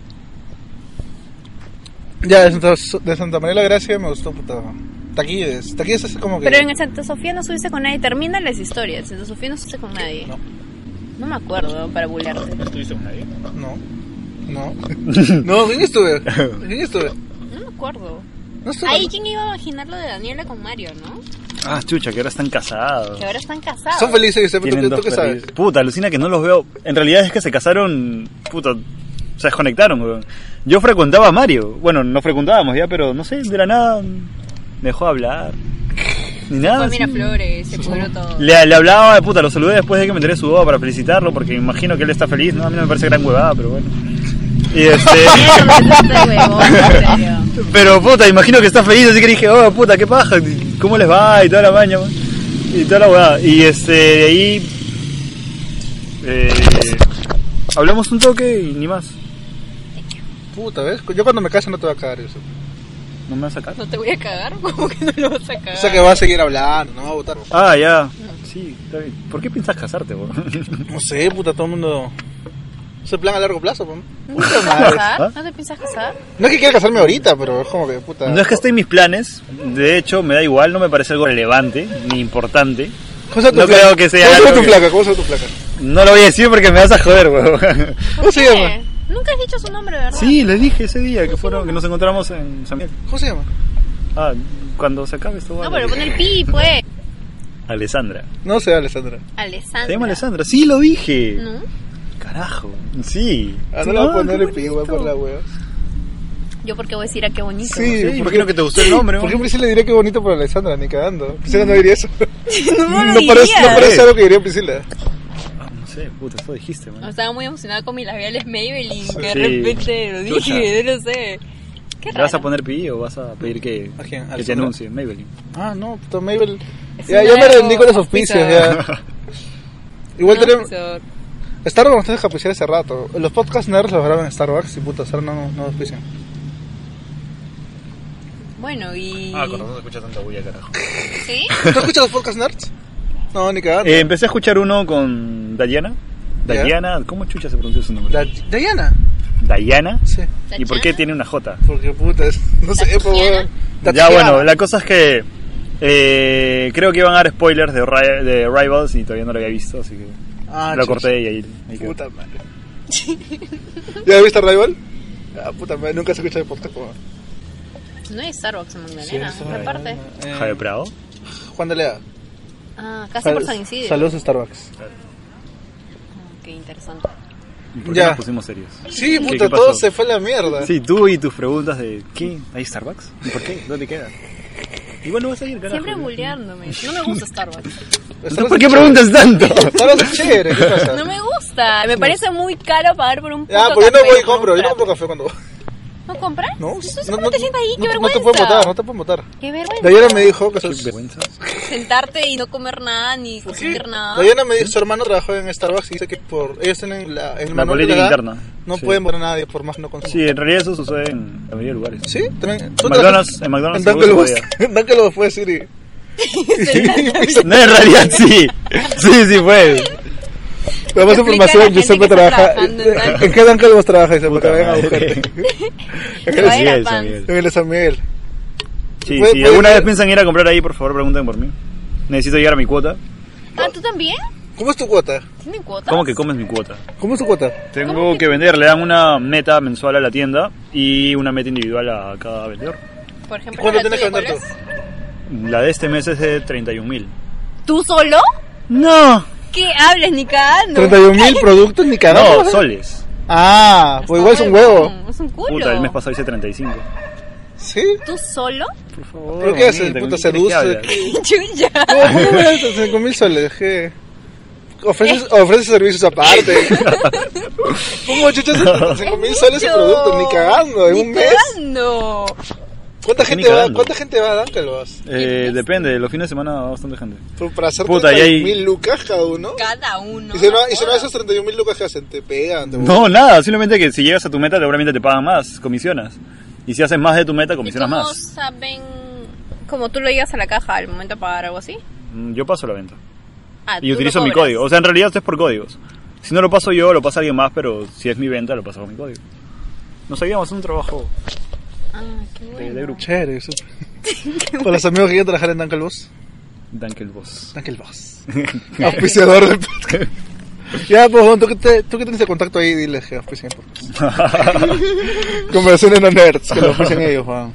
Ya, de Santa, de Santa María la Gracia me gustó, puta. Taquilles. Taquilles es como que... Pero en el Santa Sofía no subiste con nadie. Termina las historias. En Santa Sofía no subiste con nadie. No. No me acuerdo para bulearte. ¿No estuviste con nadie? No. No. No, ¿quién estuve? ¿Quién estuve? No me acuerdo. No estuve. Ahí, ¿quién iba a imaginar lo de Daniela con Mario, no? Ah, chucha, que ahora están casados. Que ahora están casados. Son felices, yo sé, pero Tienen ¿tú, tú dos qué sabes? perritos. Puta, alucina que no los veo. En realidad es que se casaron, puta, se desconectaron, weón. Yo frecuentaba a Mario. Bueno, no frecuentábamos ya, pero no sé, de la nada me dejó de hablar. Ni nada. Pues mira sí. flores, se pudrió todo. Le, le hablaba, puta, lo saludé después de que me enteré su boda para felicitarlo, porque me imagino que él está feliz, ¿no? A mí no me parece gran huevada, pero bueno. Y este... Mierda, este huevón, en serio. Pero puta, imagino que está feliz, así que dije, oh puta, qué paja, ¿cómo les va? Y toda la baña, man. Y toda la huevada. Y este, de ahí... Eh, hablamos un toque y ni más. Puta, ¿ves? Yo cuando me case no te voy a cagar eso. ¿No me vas a sacar? ¿No te voy a cagar? ¿Cómo que no lo vas a cagar? O sea que vas a seguir hablando, no va a votar. Ah, ya. Sí, está bien. ¿Por qué piensas casarte, vos? No sé, puta, todo el mundo... Es el plan a largo plazo, pues. ¿No te piensas casar? ¿Ah? ¿No te piensas casar? No es que quiera casarme ahorita, pero es como que, puta... No es que esté en mis planes, de hecho me da igual, no me parece algo relevante ni importante. ¿Cómo se llama tu No placa? creo que sea ¿Cómo se llama algo tu que- placa? ¿Cómo se llama tu placa? No lo voy a decir porque me vas a joder, weón. ¿Cómo se llama? ¿Qué? Nunca has dicho su nombre, ¿verdad? Sí, les dije ese día que fueron, que nos encontramos en San Miguel. ¿Cómo se llama? Ah, cuando se acabe esto. No, vale. pero pon el pi, pues. Alessandra. No sé, Alessandra. Alessandra. Se llama Alessandra. Sí, lo dije. ¿No? Carajo. Sí. Ah, no le voy a poner qué el pi, bonito. por la wea. Yo porque voy a decir a qué bonito. Sí, Sí, ¿por imagino qué- que te gustó el nombre, ¿Por ¿no? qué Priscila diría que bonito por Alessandra? Ni cagando. Priscila no diría eso. No, lo No parece, diría. no parece algo que diría Priscila. Ah, no sé, puta, eso dijiste, man. Estaba muy emocionada con mis labiales Maybelline, que de Sí. repente lo Chucha. dije, no lo sé. Qué ¿Le vas a raro. poner pi o vas a pedir que, ¿A quién? que te ¿Alessandra? anuncie? Maybelline. Ah, no, puta Mabel. Es Ya, un ya me nuevo rendí con los auspicios, auspiciador. ya. Igual No, tenemos. profesor. Starbucks nos tiene que auspiciar hace rato. Los podcast nerds los graban en Starbucks y puta, ahora no, no auspician. Bueno, y... Ah, con razón se escucha tanta bulla, carajo. ¿Sí? ¿Tú escuchas los podcast nerds? No, ni cagando. Eh, empecé a escuchar uno con Dayana. Ya. Dayana, ¿cómo chucha se pronuncia su nombre? La Diana. Dayana. Sí. ¿Y por qué tiene una J? Porque puta, es- no sé, ¿Tatiana? pues weón. Ya Tatiana. bueno, la cosa es que eh, creo que iban a dar spoilers de, Ri- de Rivals y todavía no lo había visto, así que Ah, lo chucha. corté y ahí, ahí quedó. Puta madre. ¿Ya viste Rival? Ah, puta madre, nunca se escucha el podcast, weón. No hay Starbucks en Magdalena, Sí, ¿qué parte? Eh, Javier Prado. Juan de Lea. Ah, casi por San Isidro. Saludos a Starbucks. Ah, qué interesante. ¿Y por qué Ya. nos pusimos serios? Sí, ¿Qué- puta, qué pasó? todo se fue a la mierda. Sí, tú y tus preguntas de ¿qué? ¿Hay Starbucks? ¿Y por qué? ¿Dónde queda? Igual no vas a ir, carajo. Siempre bulleándome. No me gusta Starbucks. Starbucks ¿Por qué es preguntas tanto? chévere. Starbucks es chévere, ¿qué pasa? No me gusta. Me parece muy caro pagar por un puto Ya, pues yo no café, voy y por un compro, yo no frappe. compro café cuando voy. ¿No compras? No, Entonces, no, ¿cómo te sientas ahí? no, ¡Qué no vergüenza! te pueden votar, no te pueden votar. ¡Qué vergüenza! Dayana me dijo que ¿Qué sos... vergüenza? Sentarte y no comer nada, ni consumir nada. Dayana me dijo, su hermano trabajó en Starbucks y dice que por ellos tienen la, el La manual que política le da, interna. no Sí. pueden votar a nadie por más que no consuman. Sí, en realidad eso sucede en la mayoría de lugares. ¿Sí? También. ¿Tú McDonald's- trabajas- en McDonald's En seguro Dunkin' se Donuts. En Dunkin' Donuts puedes ir y... No, en realidad sí. Sí, sí fue. Para más Explica a información, la yo gente siempre que está trabaja... trabajando en Dunkin'. ¿En qué Dunkin' Donuts trabajas? Para que Puta vayan a madre. buscarte. Te va a ir a San Pans. Miguel. En el de San Miguel. Sí, Puede- si puede- alguna puede- vez piensan ir a comprar ahí, por favor pregunten por mí. Necesito llegar a mi cuota. Ah, ¿tú también? ¿Cómo es tu cuota? ¿Tienen cuotas? ¿Cómo que comes mi cuota? ¿Cómo es tu cuota? Tengo que vender, le dan una meta mensual a la tienda y una meta individual a cada vendedor. Por ejemplo, ¿Cuánto la tienes que tuya, vender ¿cuál tú? es? La de este mes es de treinta y un mil. ¿Tú solo? No. ¿Qué hables ni cagando? ¿treinta y un mil productos ni cagando? No, soles. Ah, pues igual es un huevo. Es un culo. Puta, el mes pasado hice treinta y cinco. ¿Sí? ¿Tú solo? Por favor. ¿Pero qué haces? mamita, Puta, ¿con quién seduce. quieres que hable? Chuya. ¿Cómo cómo me das cinco mil soles? ¿Qué? ¿Ofreces, ofreces servicios aparte? ¿Cómo chuchas cinco mil soles de productos? Ni cagando, en Ni un mes. cagando. ¿Cuánta Ni gente va, cagando. ¿Cuánta gente va a Dunkelbos? Eh, depende, los fines de semana va bastante gente. Para hacer Puta, y treinta y hay- mil lucas cada uno. Cada uno. Y si no, no y si no jodas. esos treinta y un mil lucas que hacen, te pegan. Te No, nada, simplemente que si llegas a tu meta seguramente te pagan más, comisionas. Y si haces más de tu meta, ¿Y comisionas cómo más. saben? Como tú lo llevas a la caja al momento de pagar algo así. Mm, Yo paso la venta. Ah, Y tú utilizo lo mi cobras. código. O sea, en realidad esto es por códigos. Si no lo paso yo, lo pasa alguien más, pero si es mi venta, lo paso con mi código. Nos ayudamos, es un trabajo Ah, qué de, bueno. de grupo. Chévere, súper. Para los amigos que quieren trabajar en Dunkelbos. Dunkelboss. Dunkelbos. Auspiciador del podcast. Ya, pues, Juan, ¿tú que, te, tú que tienes el contacto ahí, dile que auspicien el podcast. Conversaciones no nerds, que lo auspicien ellos, Juan.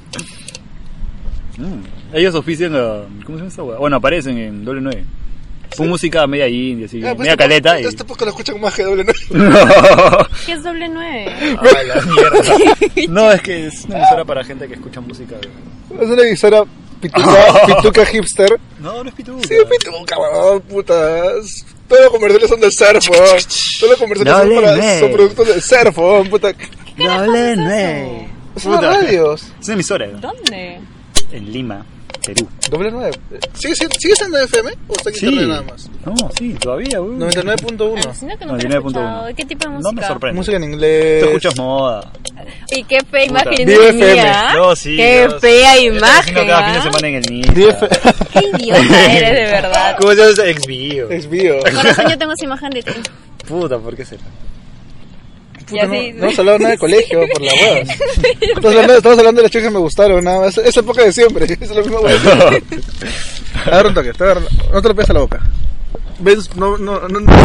Mm. Ellos ofician a... ¿Cómo se llama esta hueá? Bueno, aparecen en doble nueve. Pon música media indie, así, Ya, pues, media este caleta. podcast- Y... Este podcast lo escuchan más que doble nueve. no, ¿Qué es doble nueve? la mierda. No, es que es una emisora para gente que escucha música. Es una emisora pituca, pituca hipster. No, no es pituca. Sí, pituca, weón, puta. Es- Todos los comerciales son del surf, weón. Todos los comerciales son, Doble para, nueve. son productos del surf, weón, puta. Doble nueve. Son las Puta. radios. Es una emisora ¿Dónde? en Lima, Perú. Doble nueve. ¿Sigue, sigue, ¿Sigue siendo F M o está en Sí. internet nada más? No, sí, todavía, weón. noventa y nueve punto uno. Alucina que nunca noventa y he nueve punto escuchado. uno. ¿Qué tipo de No música? me sorprende. Música en inglés. Tú escuchas moda. Y qué fea Puta. imagen D F M. mía. No, sí. Qué no, fea sí. imagen. Yo cada fin de ¿ah? semana en el N I D F Qué idiota eres de verdad. ¿Cómo se llama ese exvío? Es bio. Con razón yo tengo esa imagen de ti. Puta, ¿por qué será? Puta, no, sí. no hemos hablado nada de colegio por la hueá. Estamos hablando, estamos hablando de las chicas que me gustaron, nada más. Esa época de siempre. Es la misma hueá. A ver, un toque. te voy a agarrar- No te lo pegues a la boca. ¿Ves? No, no, no. no.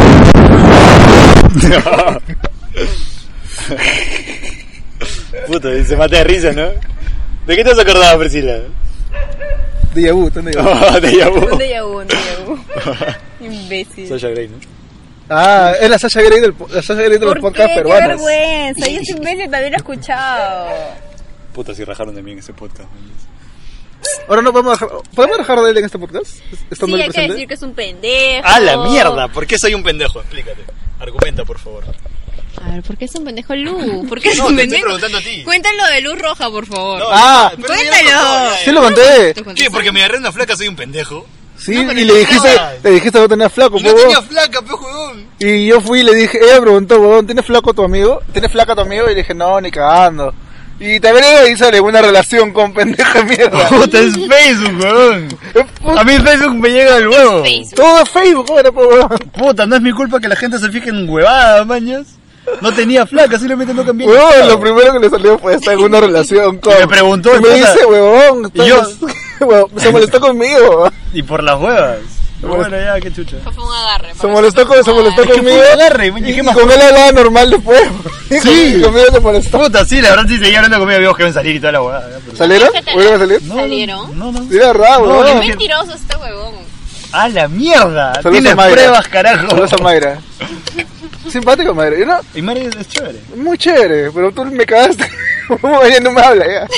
Puta, se mata de risa, ¿no? ¿De qué te has acordado, Priscila? Déjà vu, ¿dónde déjà vu? Oh, déjà vu. Un déjà vu, un déjà vu. Imbécil. Sasha Grey, ¿no? Ah, es la Sasha Grey del, la Sasha Grey de los ¿Por podcasts qué? ¡Qué peruanos. vergüenza! Yo ese imbécil también lo he escuchado. Puta, si rajaron de mí en ese podcast. Ahora no podemos dejar, ¿podemos dejar de él en este podcast? Estando Sí, él hay que presente. decir que es un pendejo. ¡Ah, la mierda! ¿Por qué soy un pendejo? Explícate. Argumenta, por favor. A ver, ¿por qué es un pendejo Lu? ¿Por qué es No, un te estoy pendejo? preguntando a ti. Cuéntalo de Luz Roja, por favor. No, Ah, pero ya cuéntalo. lo contó, ya, ya. Sí lo conté. ¿Qué? ¿Porque me agarré una flaca soy un pendejo? Sí, No, pero y no le dijiste, estaba. le dijiste que no tenía flaco, Y no po, tenía huevón. flaca, pe jodón. Y yo fui y le dije, ella preguntó, huevón, ¿tienes flaco tu amigo? ¿Tienes flaca tu amigo? Y le dije, no, ni cagando. Y también ella hizo alguna relación con pendeja mierda. Puta, es Facebook, weón. A mí Facebook me llega del huevo. Facebook. Todo es Facebook, ahora, po, huevón. Puta, no es mi culpa que la gente se fije en huevadas, mañas. No tenía flaca, simplemente no cambié. Huevón, lo primero que le salió fue estar en una relación con... Y me preguntó, y me puta. dice, huevón, Y yo- estás- huevón, se molestó conmigo. Y por las huevas. Bueno, ya, qué chucha. Fue un agarre. Se molestó, con, se molestó Es que conmigo. fue un agarre, man, y, ¿qué y más? con él hablaba normal después. Sí. Y conmigo se molestó. Puta, sí, la verdad sí seguía hablando conmigo, amigos que van a salir y toda la huevada. ya, pero- ¿Salieron? Déjate ¿Volvieron a salir? No, ¿Salieron? No, no. Mira, raro, No, huevón. no, Mentiroso este huevón. ¡A la mierda! Saludos Tienes a Mayra. pruebas, carajo. Saludos a Mayra. Simpático, Mayra. Yo no, Y Mari es chévere. muy chévere, pero tú me cagaste. Ella no me habla ya.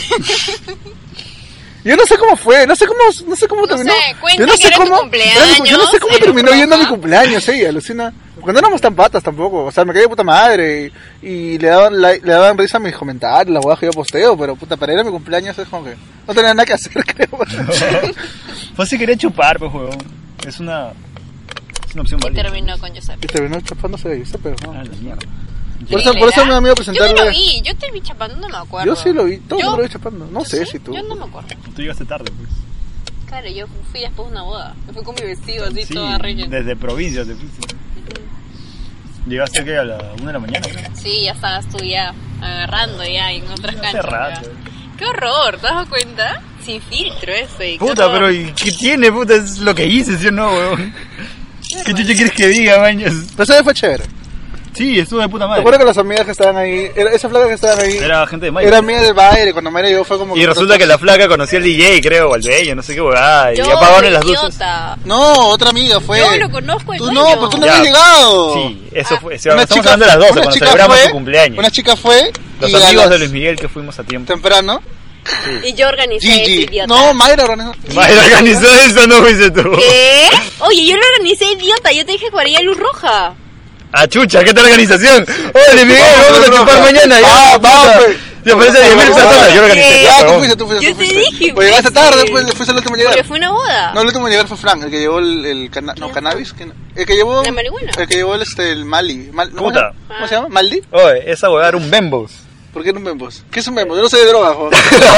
Yo no sé cómo fue, no sé cómo, no sé cómo No terminó. sé, cuenta yo no que sé era tu cómo, cumpleaños, yo no sé cómo en terminó yendo a mi Roja. cumpleaños, ella, alucina. Cuando éramos tan patas tampoco, o sea, me caí de puta madre y, y le daban like- le daban risa a mis comentarios, las huevas que yo posteo, pero puta, para ir a mi cumpleaños es como que no tenía nada que hacer, creo. Pues si quería chupar, pues, huevón. Es una. Es una opción Y válida. terminó con Giuseppe. Y terminó chapándose de eso, pero no. Ah, la mierda. Por eso, ¿De por eso verdad? me da miedo Yo no presentarle. lo vi, yo te vi chapando, no me acuerdo. Yo sí lo vi, todo Yo- lo vi chapando. No ¿Tú sé sí? si tú. Yo no me acuerdo. Tú llegaste tarde, pues. Claro, yo fui después de una boda. Me fui con mi vestido así, Sí, toda rellena. desde provincia te fuiste. Llegaste aquí a la una de la mañana, creo. Sí, ya estabas tú ya agarrando ya en otras Hace canchas. rato. ya. ¡Qué horror! ¿Te has dado cuenta? Sin filtro ese. qué Puta, horror. pero ¿y qué tiene, puta? Es lo que hice, ¿sí o no, weón? ¿Qué chucha quieres que diga, mañas? Pero esa vez fue chévere. Sí, estuvo de puta ¿Te madre. acuerdas que las amigas que estaban ahí, era- esa flaca que estaban ahí, Era gente de Mayra. era amiga del baile, cuando Mayra llegó fue como... Y resulta que la flaca conocía al D J, creo, o al bello, no sé qué huevada. Y Yo, apagaron las luces. idiota. No, otra amiga fue... Yo lo conozco el Tú dueño. no, pero tú no Ya. habías llegado. Sí, eso Ah. fue. o sea, estamos hablando de las doce, una cuando chica celebramos fue- su cumpleaños. Una chica fue... Los y a amigos las- de Luis Miguel que fuimos a tiempo. Temprano. Y yo organicé ese Gigi. idiota. No, Mayra organizó. Mayra organizó eso, no fuiste tú. ¿Qué? Oye, yo lo organicé, idiota. Yo te dije que haría luz roja. Ah, chucha, ¿qué tal la organización? Oye, Miguel, Vamos, vamos a chupar Roja. mañana. Ah, ya, vamos, puta. pues. Te parece diez mil Vamos, personas, vamos. yo lo organicé. Eh, Ya, ya, tú huevón. fuiste, tú fuiste. Yo tú te fuiste. dije, Pues llegaste pues, tarde, sí. pues, fuiste el último en llegar. Porque fue una boda. No, el último en llegar fue Frank, el que llevó el, el cana- no, cannabis. ¿quién? El que llevó... ¿La marihuana? El que llevó el, este, el Mali. Mal- ¿cómo Puta. se llama? ¿Cómo se llama? ¿Maldi? Oye, esa huevada era un Bembos. ¿Por qué era un Bembos? ¿Qué es un Bembos? Yo no sé de droga, joder.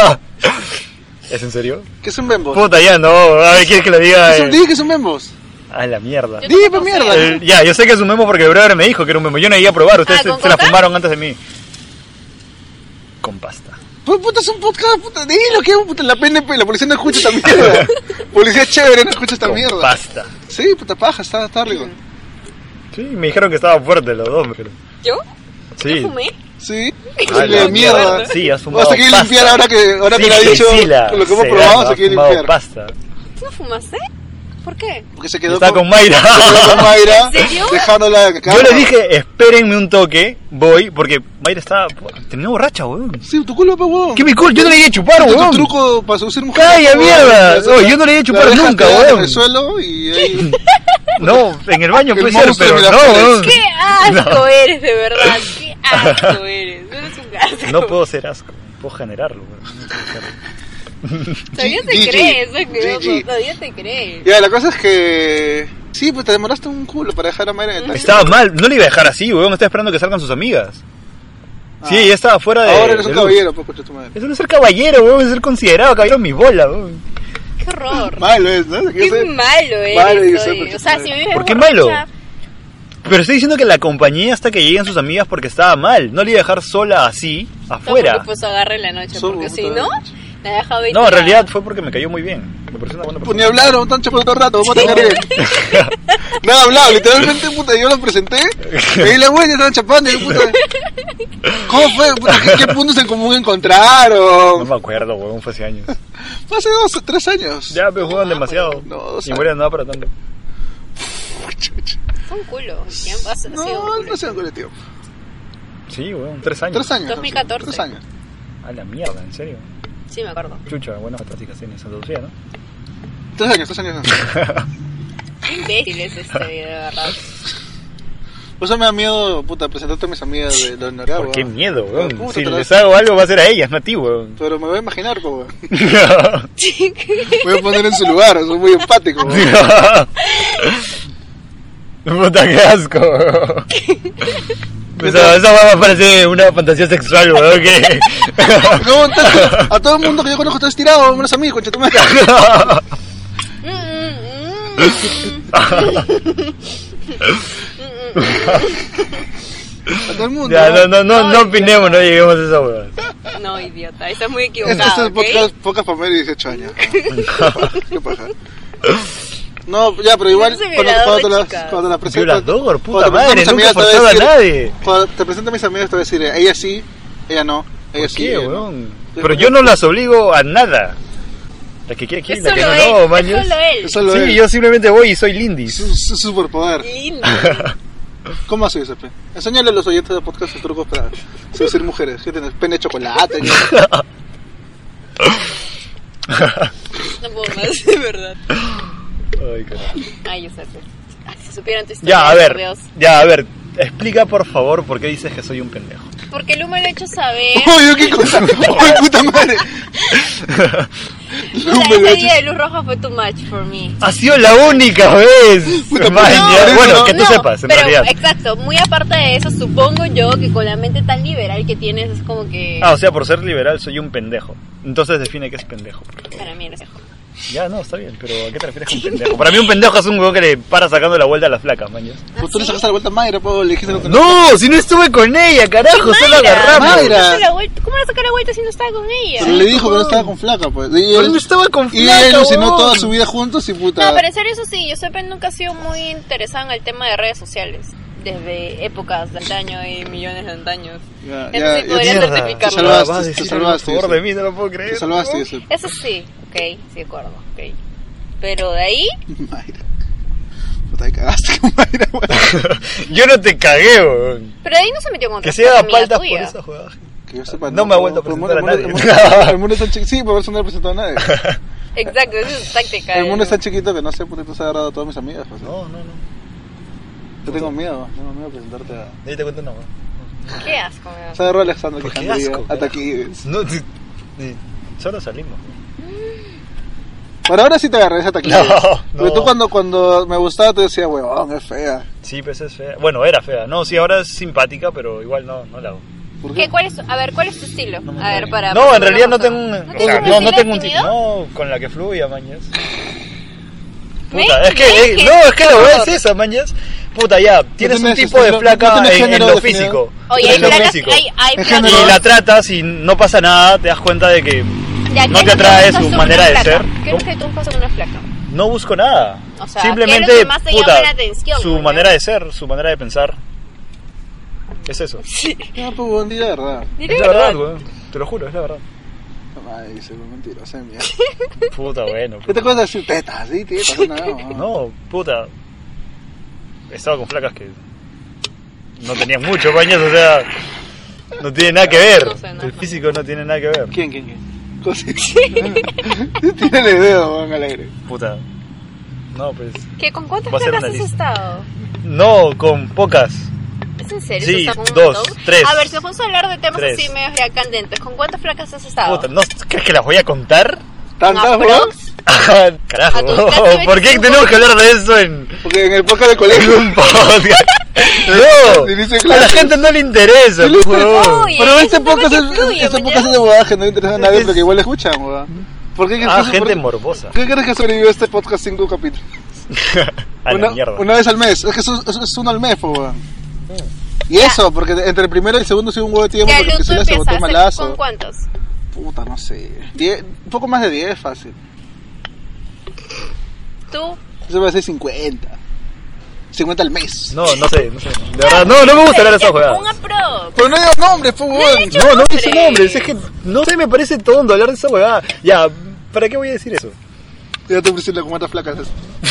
¿Es en serio? ¿Qué es un Bembos? Puta, ya no. A ver, ¿quieres que lo diga? ¿Qué es un- eh? Dije que es un Bembos. Ah, la mierda. Yo Dime, tampoco pues, mierda. sé. Eh, ya, yo sé que es un memo porque el brother me dijo que era un memo. Yo no iba a probar, ustedes Ah, se, ¿con se la coca? fumaron antes de mí. Con pasta. Pues puta, es un podcast, puta. Dilo que puta, la P N P, la policía no escucha esta mierda. Policía chévere, no escucha esta Con mierda. pasta. Sí, puta paja, está, está rico. Sí, me dijeron que estaba fuerte los dos, pero... ¿Yo? Sí. ¿Yo fumé? Sí, Ah, de la mierda. Sí, has fumado Vas a querer pasta. limpiar ahora que, ahora Sí, que le ha dicho Priscila, lo que hemos Serrano probado, se ha quiere fumado limpiar. pasta. ¿Tú no fumaste? ¿Por qué? Porque se quedó Está con Mayra. se quedó con Mayra, ¿En serio? dejándola acá. Yo le dije, espérenme un toque, voy, porque Mayra estaba... Terminó borracha, weón. Sí, tu culpa, huevón. ¿Qué mi culpa? Yo no le iba a chupar, Tu weón. truco para seducir mujeres. ¡Calla, huevón. mierda! Eso, Oh, la- yo no le iba a chupar la dejas nunca, tirada weón. en el suelo y ahí... No, en el baño El puede ser, monstruo pero de no, Miraflores. weón. ¡Qué asco eres, de verdad! ¡Qué asco eres! Eres un asco. No puedo ser asco, puedo generarlo, weón. No puedo hacerlo. Todavía te G G. crees, eso es que G G. todavía te crees. Ya, la cosa es que... Sí, pues te demoraste un culo para dejar a Mayra en el taxi. Estaba mal, no le iba a dejar así, weón. Estaba esperando que salgan sus amigas. Sí, Ah. ella estaba fuera de. Ahora eres un de luz. caballero, pues, coche tu madre. Eso no es ser caballero, weón. Es ser considerado caballero en mis bolas, weón. ¡Qué horror! Malo es, ¿no? Yo ¡Qué sé- malo eres! Malo, yo sé, oye. pero O sea, tú si sabes. me ves ¿Por qué borracha, malo? Pero estoy diciendo que la acompañé hasta que lleguen sus amigas porque estaba mal. No le iba a dejar sola así, afuera. Tampoco puso agarre en la noche, Somos porque si puta no, noche. la deja ahí No, en tirada. realidad fue porque me cayó muy bien. Me pareció una buena Pues ni persona. hablaron, están chapando todo el rato, vamos a tener bien. No han hablado, literalmente, puta, yo los presenté. Y ahí la güey estaban chapando. Y yo, puta, ¿cómo fue? Puta, ¿qué, ¿Qué puntos en común encontraron? No me acuerdo, weón, fue hace años. Fue hace dos, tres años. Ya, pero juegan demasiado. No, dos y años. mueren nada para tanto. Fue un culo. ¿Quién va a ser? No, no sé en colectivo. Sí, weón, tres años. Tres años. dos mil catorce. Tres años. A la mierda, ¿en serio? Sí, me acuerdo. Chucha, buenas prácticas tienes Santa Lucía, ¿no? Tres años, tres años. Qué imbécil es este video, de verdad. Por eso me da miedo, puta, presentarte a mis amigas de los Noragua. ¿Por qué miedo, weón? Puta, Si te les las- hago algo va a ser a ellas, no a ti, weón. Pero me voy a imaginar, po, weón. Voy a poner en su lugar, soy muy empático, weón. Puta, qué asco, weón. Esa, esa va a parecer una fantasía sexual, weón, que... ¿Cómo estás? A todo el mundo que yo conozco está estirado, menos a mí, concha tu madre. A todo el mundo. Ya, no, no, no, no opinemos, no lleguemos a esa weón. No, idiota, estás muy Este equivocado. es el ¿ok? podcast, podcast para menos de dieciocho años. Qué paja. No, ya, pero igual, Ese cuando, violador cuando, de te las, chicas. cuando la presento. Violador, puta cuando te madre, presento a mis nunca amigas, te voy forzaba a decir- nadie. Cuando te presento a mis amigas, te voy a decir, ella sí, ella no. Ella ¿Por sí. qué, ella no. weón? Pero yo no las obligo a nada. La que quiere, quiere, Es la que solo no, no, él, maños. es solo él. Es solo Sí, él. yo simplemente voy y soy Lindis. Su, su superpoder. Lindo. ¿Cómo haces, P? Enséñale a los oyentes de podcast el truco para seducir mujeres. ¿Qué tienes? Pene de chocolate. ¿Qué? No puedo más, de verdad. Ay, carajo. Ay, yo sé. Ay, si supieran tu historia. Ya, a ver, Dios. ya, a ver. Explica, por favor, por qué dices que soy un pendejo. Porque el humo lo ha hecho saber. ¡Uy, qué cosa! ¡Uy, puta madre! Puta, No me lo ese he día de luz roja fue too much for me. Ha sido la única vez. Puta, Maña. no, bueno, no, que tú No, sepas, en pero, realidad. exacto, muy aparte de eso, supongo yo que con la mente tan liberal que tienes es como que... Ah, o sea, por ser liberal soy un pendejo. Entonces define qué es pendejo. Para mí eres Ya, no, está bien, pero ¿a qué te refieres con pendejo? Para mí un pendejo es un huevo que le para sacando la vuelta a las flacas, mañas. Pues tú le sacaste la vuelta a Mayra, pues le dijiste lo que No, si no estuve con ella, carajo, solo agarramos. Mayra. ¿Cómo le sacar la vuelta si no estaba con ella? Pero le dijo que no estaba con flaca, pues. Y Pero él, no estaba con y flaca, él alucinó huevón. toda su vida juntos y puta. No, pero en serio eso sí, yo siempre nunca he sido muy interesada en el tema de redes sociales. Desde épocas de antaño y millones de antaños. Ya, Eso ya, sí ya, podría mierda, certificarlo. te salvaste, Vas a te decir salvaste, algo a favor eso. de mí, no lo puedo creer. Te salvaste eso. Eso sí, ok, sí, de acuerdo, ok. Pero de ahí, Mayra. Puta, ahí cagaste con Mayra, weón. Yo no te cagué, weón. pero de ahí no se metió con Que otra se haga amiga paltas por tuya. esa jugada. Que yo sepa, No me ha vuelto a pero el presentar a mundo- el nadie. mundo- El mundo es tan chiquito. Sí, por eso no le he presentado a nadie. Exacto, esa es su táctica. El mundo ¿no? es tan chiquito que no sé por qué tú has agarrado a todas mis amigas. Pues. No, no, no. Yo tengo miedo, tengo miedo de presentarte a. Ahí te cuento una, weón. Qué asco, me da. Se agarró a Alexander ¿Por qué Quijandría, asco, hasta carajo? aquí. No, sí, sí, solo salimos. Por ahora sí te agarré hasta aquí. No, Pero no. tú cuando, cuando me gustaba te decía, weón, es fea. Sí, pues es fea. Bueno, era fea. No, sí, ahora es simpática, pero igual no, no la hago. ¿Por ¿Qué, cuál es, tu- a ver, ¿cuál es tu estilo? A ver, para... No, para en realidad no una tengo un... cosa. o ¿No sea, tienes no, un no estilo tengo un definido? tipo. No, con la que fluya, mañas. ¿Ves? Puta, es que... ¿Ves eh, que no, es que la por weá favor? es esa, mañas. Puta, ya, tienes un tienes tipo de estilo- flaca no tienes en, en género lo definido. físico. Oye, En hay lo placas, físico. hay, hay En placas... Y la tratas y no pasa nada, te das cuenta de que Ya, no ¿qué te es lo que atrae buscas su tú en manera una de flaca? ser. ¿Qué es lo que tú buscas en una flaca? No busco nada. O sea, simplemente, ¿qué es lo que más te llama puta, la atención, su güey? manera de ser, su manera de pensar. Es eso. No, pues, buen día, de verdad. Dile Es la verdad, weón. Te lo juro, es la verdad. Ay, dice, mentirosa de mierda. Puta, bueno. ¿Qué te acuerdas de decir tetas? Sí, tetas, no, no. No, puta. Estaba con flacas que no tenían mucho, paños, o sea, no tiene nada que ver. No sé, no. El físico no tiene nada que ver. ¿Quién, quién, quién? Cosa- Tiene el dedo, weón, al aire. Puta. No, pues. ¿Qué, ¿Con cuántas Va a ser flacas una has lista. estado? No, con pocas. ¿Es en serio? Sí, ¿Estás con un dos, montón? tres. A ver, si vamos a hablar de temas Tres. así medio ya candentes, ¿con cuántas flacas has estado? Puta, ¿no crees que las voy a contar? ¿Tantas, ¿Un weón? aprox? Carajo, A tus casi ¿por qué veinticinco tenemos que hablar de eso en, Porque en el podcast de en colegio. un podcast? No, Sí, dice, a claro. la gente no le interesa, Sí le por favor. interesa. Oye, Pero es este un tema podcast que es, fluye, este mañana. podcast es de bodaje, no le interesa a nadie, Es- pero que igual le escuchan, weón. ¿Por qué, Ah, por- gente por- morbosa. ¿Qué crees que sobrevivió este podcast cinco capítulos? A la una, mierda. una vez al mes, es que eso, eso es uno al mes, po, weón. Y eso, porque entre el primero y el segundo sí hubo un huevo de tiempo, Ya, porque Lu, se tú le se botó empiezas. malazo. ¿Con cuántos? Puta, no sé. Diez, un poco más de diez, fácil. ¿Tú? Eso va a ser cincuenta. cincuenta al mes. No, no sé, no sé. De verdad, no, no me gusta hablar de esa jugada. Un apro. Pero no digas nombres, pues, weón. hecho No, no nombre. dice nombres, es que no sé, me parece tonto hablar de esa huevada. Ya, ¿para qué voy a decir eso? Ya tú, Priscila, con cuántas flacas es.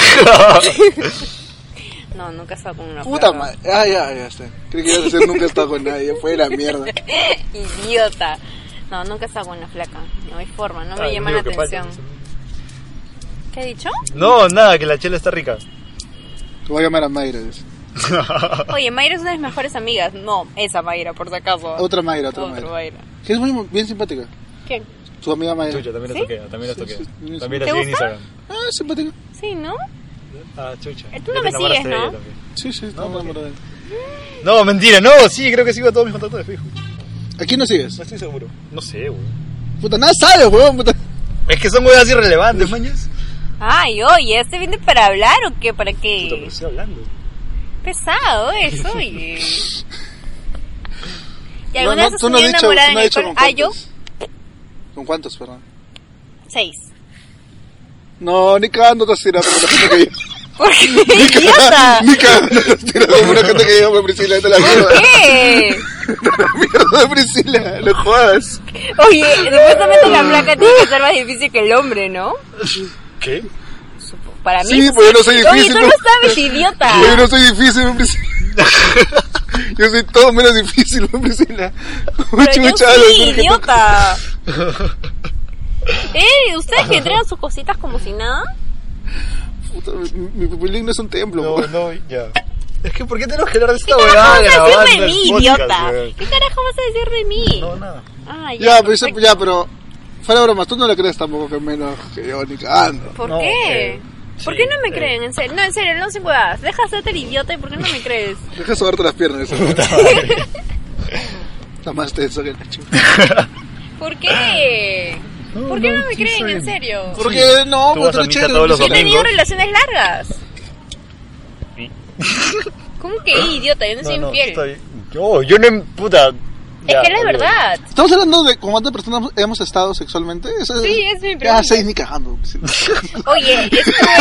No, nunca he estado con una Puta flaca. madre. Ah, ya, ya está. Creí que ibas a decir nunca he estado con nadie. Fue de la mierda. Idiota. No, nunca he estado con una flaca. No hay forma, no me Ay, llama la amigo, que atención. falta. ¿Qué he dicho? No, nada, que la chela está rica. Te voy a llamar a Mayra. dice. Oye, Mayra es una de mis mejores amigas. No, esa Mayra, por si acaso. Otra Mayra, otra Otra Mayra. Mayra. Que es muy, bien simpática. ¿Quién? Tu amiga Mayra. Chucha, también la ¿Sí? toqué, también la Sí, toqué. sí, sí. También la ¿Te sigue en gusta? Instagram. Ah, es simpática. Sí, ¿no? Ah, chucha. Eh, tú no Te me enamoraste sigues, de ¿no? ella también. Sí, sí, no, no, no, no. No, mentira, no, sí, creo que sigo a todos mis contactos de Facebook. ¿A quién no sigues? No estoy seguro. No sé, güey. Puta, nada sabes, weón. Puta. Es que son huevas irrelevantes, mañas. Ay, oye, ¿este viene para hablar o qué? ¿Para Puta, qué? pero estoy hablando. Pesado eso, oye. ¿Y No, alguna no, vez has tú no has tenido dicho, enamorada tú en no has el dicho cole? con Ah, ¿yo? cuántos. ¿Con cuántos, perdón? Seis. No, ni cagando te has tirado como la gente que yo. ¿Por qué, idiota? Ni cagando te has tirado como una gente que yo, pues, Priscila, esta es la ¿Por mierda. qué? La mierda de Priscila, no jodas. Oye, supuestamente la flaca tiene que ser más difícil que el hombre, ¿no? ¿Qué? Para mí. Sí, pues yo no soy Oye, difícil. tú no sabes, idiota. Yo no soy difícil, pues, Priscila. Yo soy todo menos difícil, pues, Priscila. Como Pero yo chucha, sí, lo que tú- idiota. Eh, ¿ustedes que entregan sus cositas como si nada? Puta, mi, mi pupilín no es un templo, No, pues. no, ya. Es que, ¿por qué tenemos que hablar de esta ¿Qué huevada carajo vas a grabando decir de el mí, podcast, idiota? weón? ¿Qué carajo vas a decir de mí? No, nada. Ah, ya, Ya, pero, ese- perfecto. ya, pero fuera de bromas, tú no le crees tampoco que menos que yo ni cagando. ¿Por No, qué? eh, ¿Por sí, qué no me eh. creen? En serio, no, en serio, no se huevadas. Deja de hacerte el idiota y ¿por qué no me crees? Deja sobarte las piernas, eso. Está más tenso que la chupa. ¿Por qué? No, ¿Por qué no, no me sí creen? soy- En serio. Porque no, Tú porque vas tú a eres misa chévere. todos los He Priscila. tenido domingos. relaciones largas. Sí. ¿Cómo que idiota? Yo no soy No, no, infiel. estoy... Yo, yo no... Puta... Es que es la verdad. Estamos hablando de con cuántas personas hemos estado sexualmente. Esa Sí, es mi Ya, pregunta. seis ni cagando. Oye, estuve...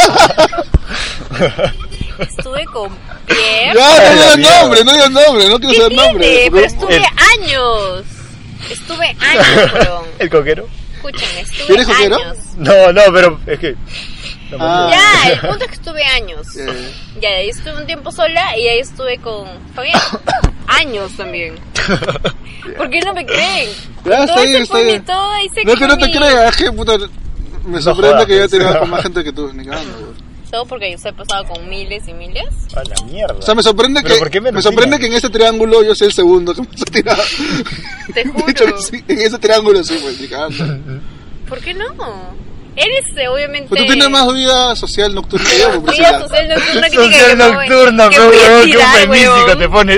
estuve con Pierre. Ya, no la digas mierda. nombre, no digas nombre, no quiero ¿Qué saber tiene? nombre. Pero estuve El- años. Estuve años, perdón. ¿El coquero? Escúchame, estuve ¿Eres coquero? años. No, no, pero es que... la Ah. manera- Ya, el punto es que estuve años. Ya, ya. Ya, de ahí estuve un tiempo sola y ahí estuve con Fabián. Años también. ¿Por qué no me creen? Ya, está Todo bien, se está pone bien. todo ahí se No es que no te come. creas, es que puta. Me sorprende jodas, que yo he pues. tenido con más gente que tú, ni cagando, güey. Todo porque yo he pasado con miles y miles. A la mierda. O sea, me sorprende ¿Pero que por qué me me sorprende alucinan? que en ese triángulo yo soy el segundo que me ha tirado. Te juro. De hecho, sí, en ese triángulo sí, pues, ni cagando. ¿Por qué no? Eres eh, obviamente... Pero tú tienes más vida social nocturna que yo, pues, Vida Priscila. social nocturna que Social que me voy- nocturna, que pero voy a weón, qué tirar, eufemístico weón. te pones.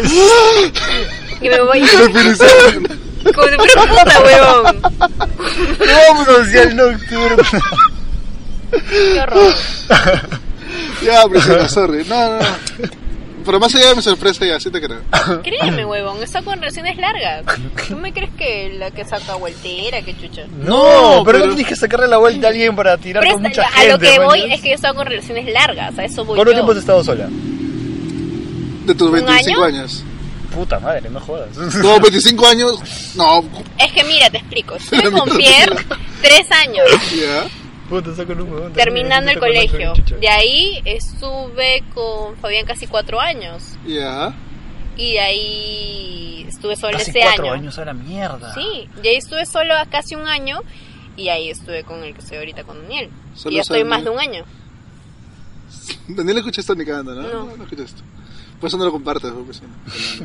Y me voy... Definición. Como si fuera puta, weón. No, social nocturna. Qué horror. Ya, Priscila, sorry. No, no, no. Pero más allá de mi sorpresa, ya, sí te creo. Créeme, huevón, está con relaciones largas. ¿Tú me crees que la que saca vueltera, que chucha? No, pero, pero- no tienes que sacarle la vuelta a alguien para tirar Pero con esta- mucha a gente. lo que voy ¿no? es que yo estaba con relaciones largas, a eso voy ¿Cuánto yo. tiempo has estado sola? De tus ¿Un veinticinco año? años. Puta madre, no jodas. No, veinticinco años. No, Es que mira, te explico. Estuve La con mierda, Pierre tres años, ya. Puta, saco un huevón. terminando el Te conozco, colegio. chucha. De ahí estuve con Fabián casi cuatro años. Ya. Y de ahí estuve sola Casi ese cuatro año. años a la mierda. Sí, y ahí estuve solo casi un año. Y ahí estuve con el que estoy ahorita, con Daniel. Solo y ya estoy solo. más de un año. Daniel escucha esto ni cagando, ¿no? No. No, no escucha esto. Por eso no lo compartes, pues, no.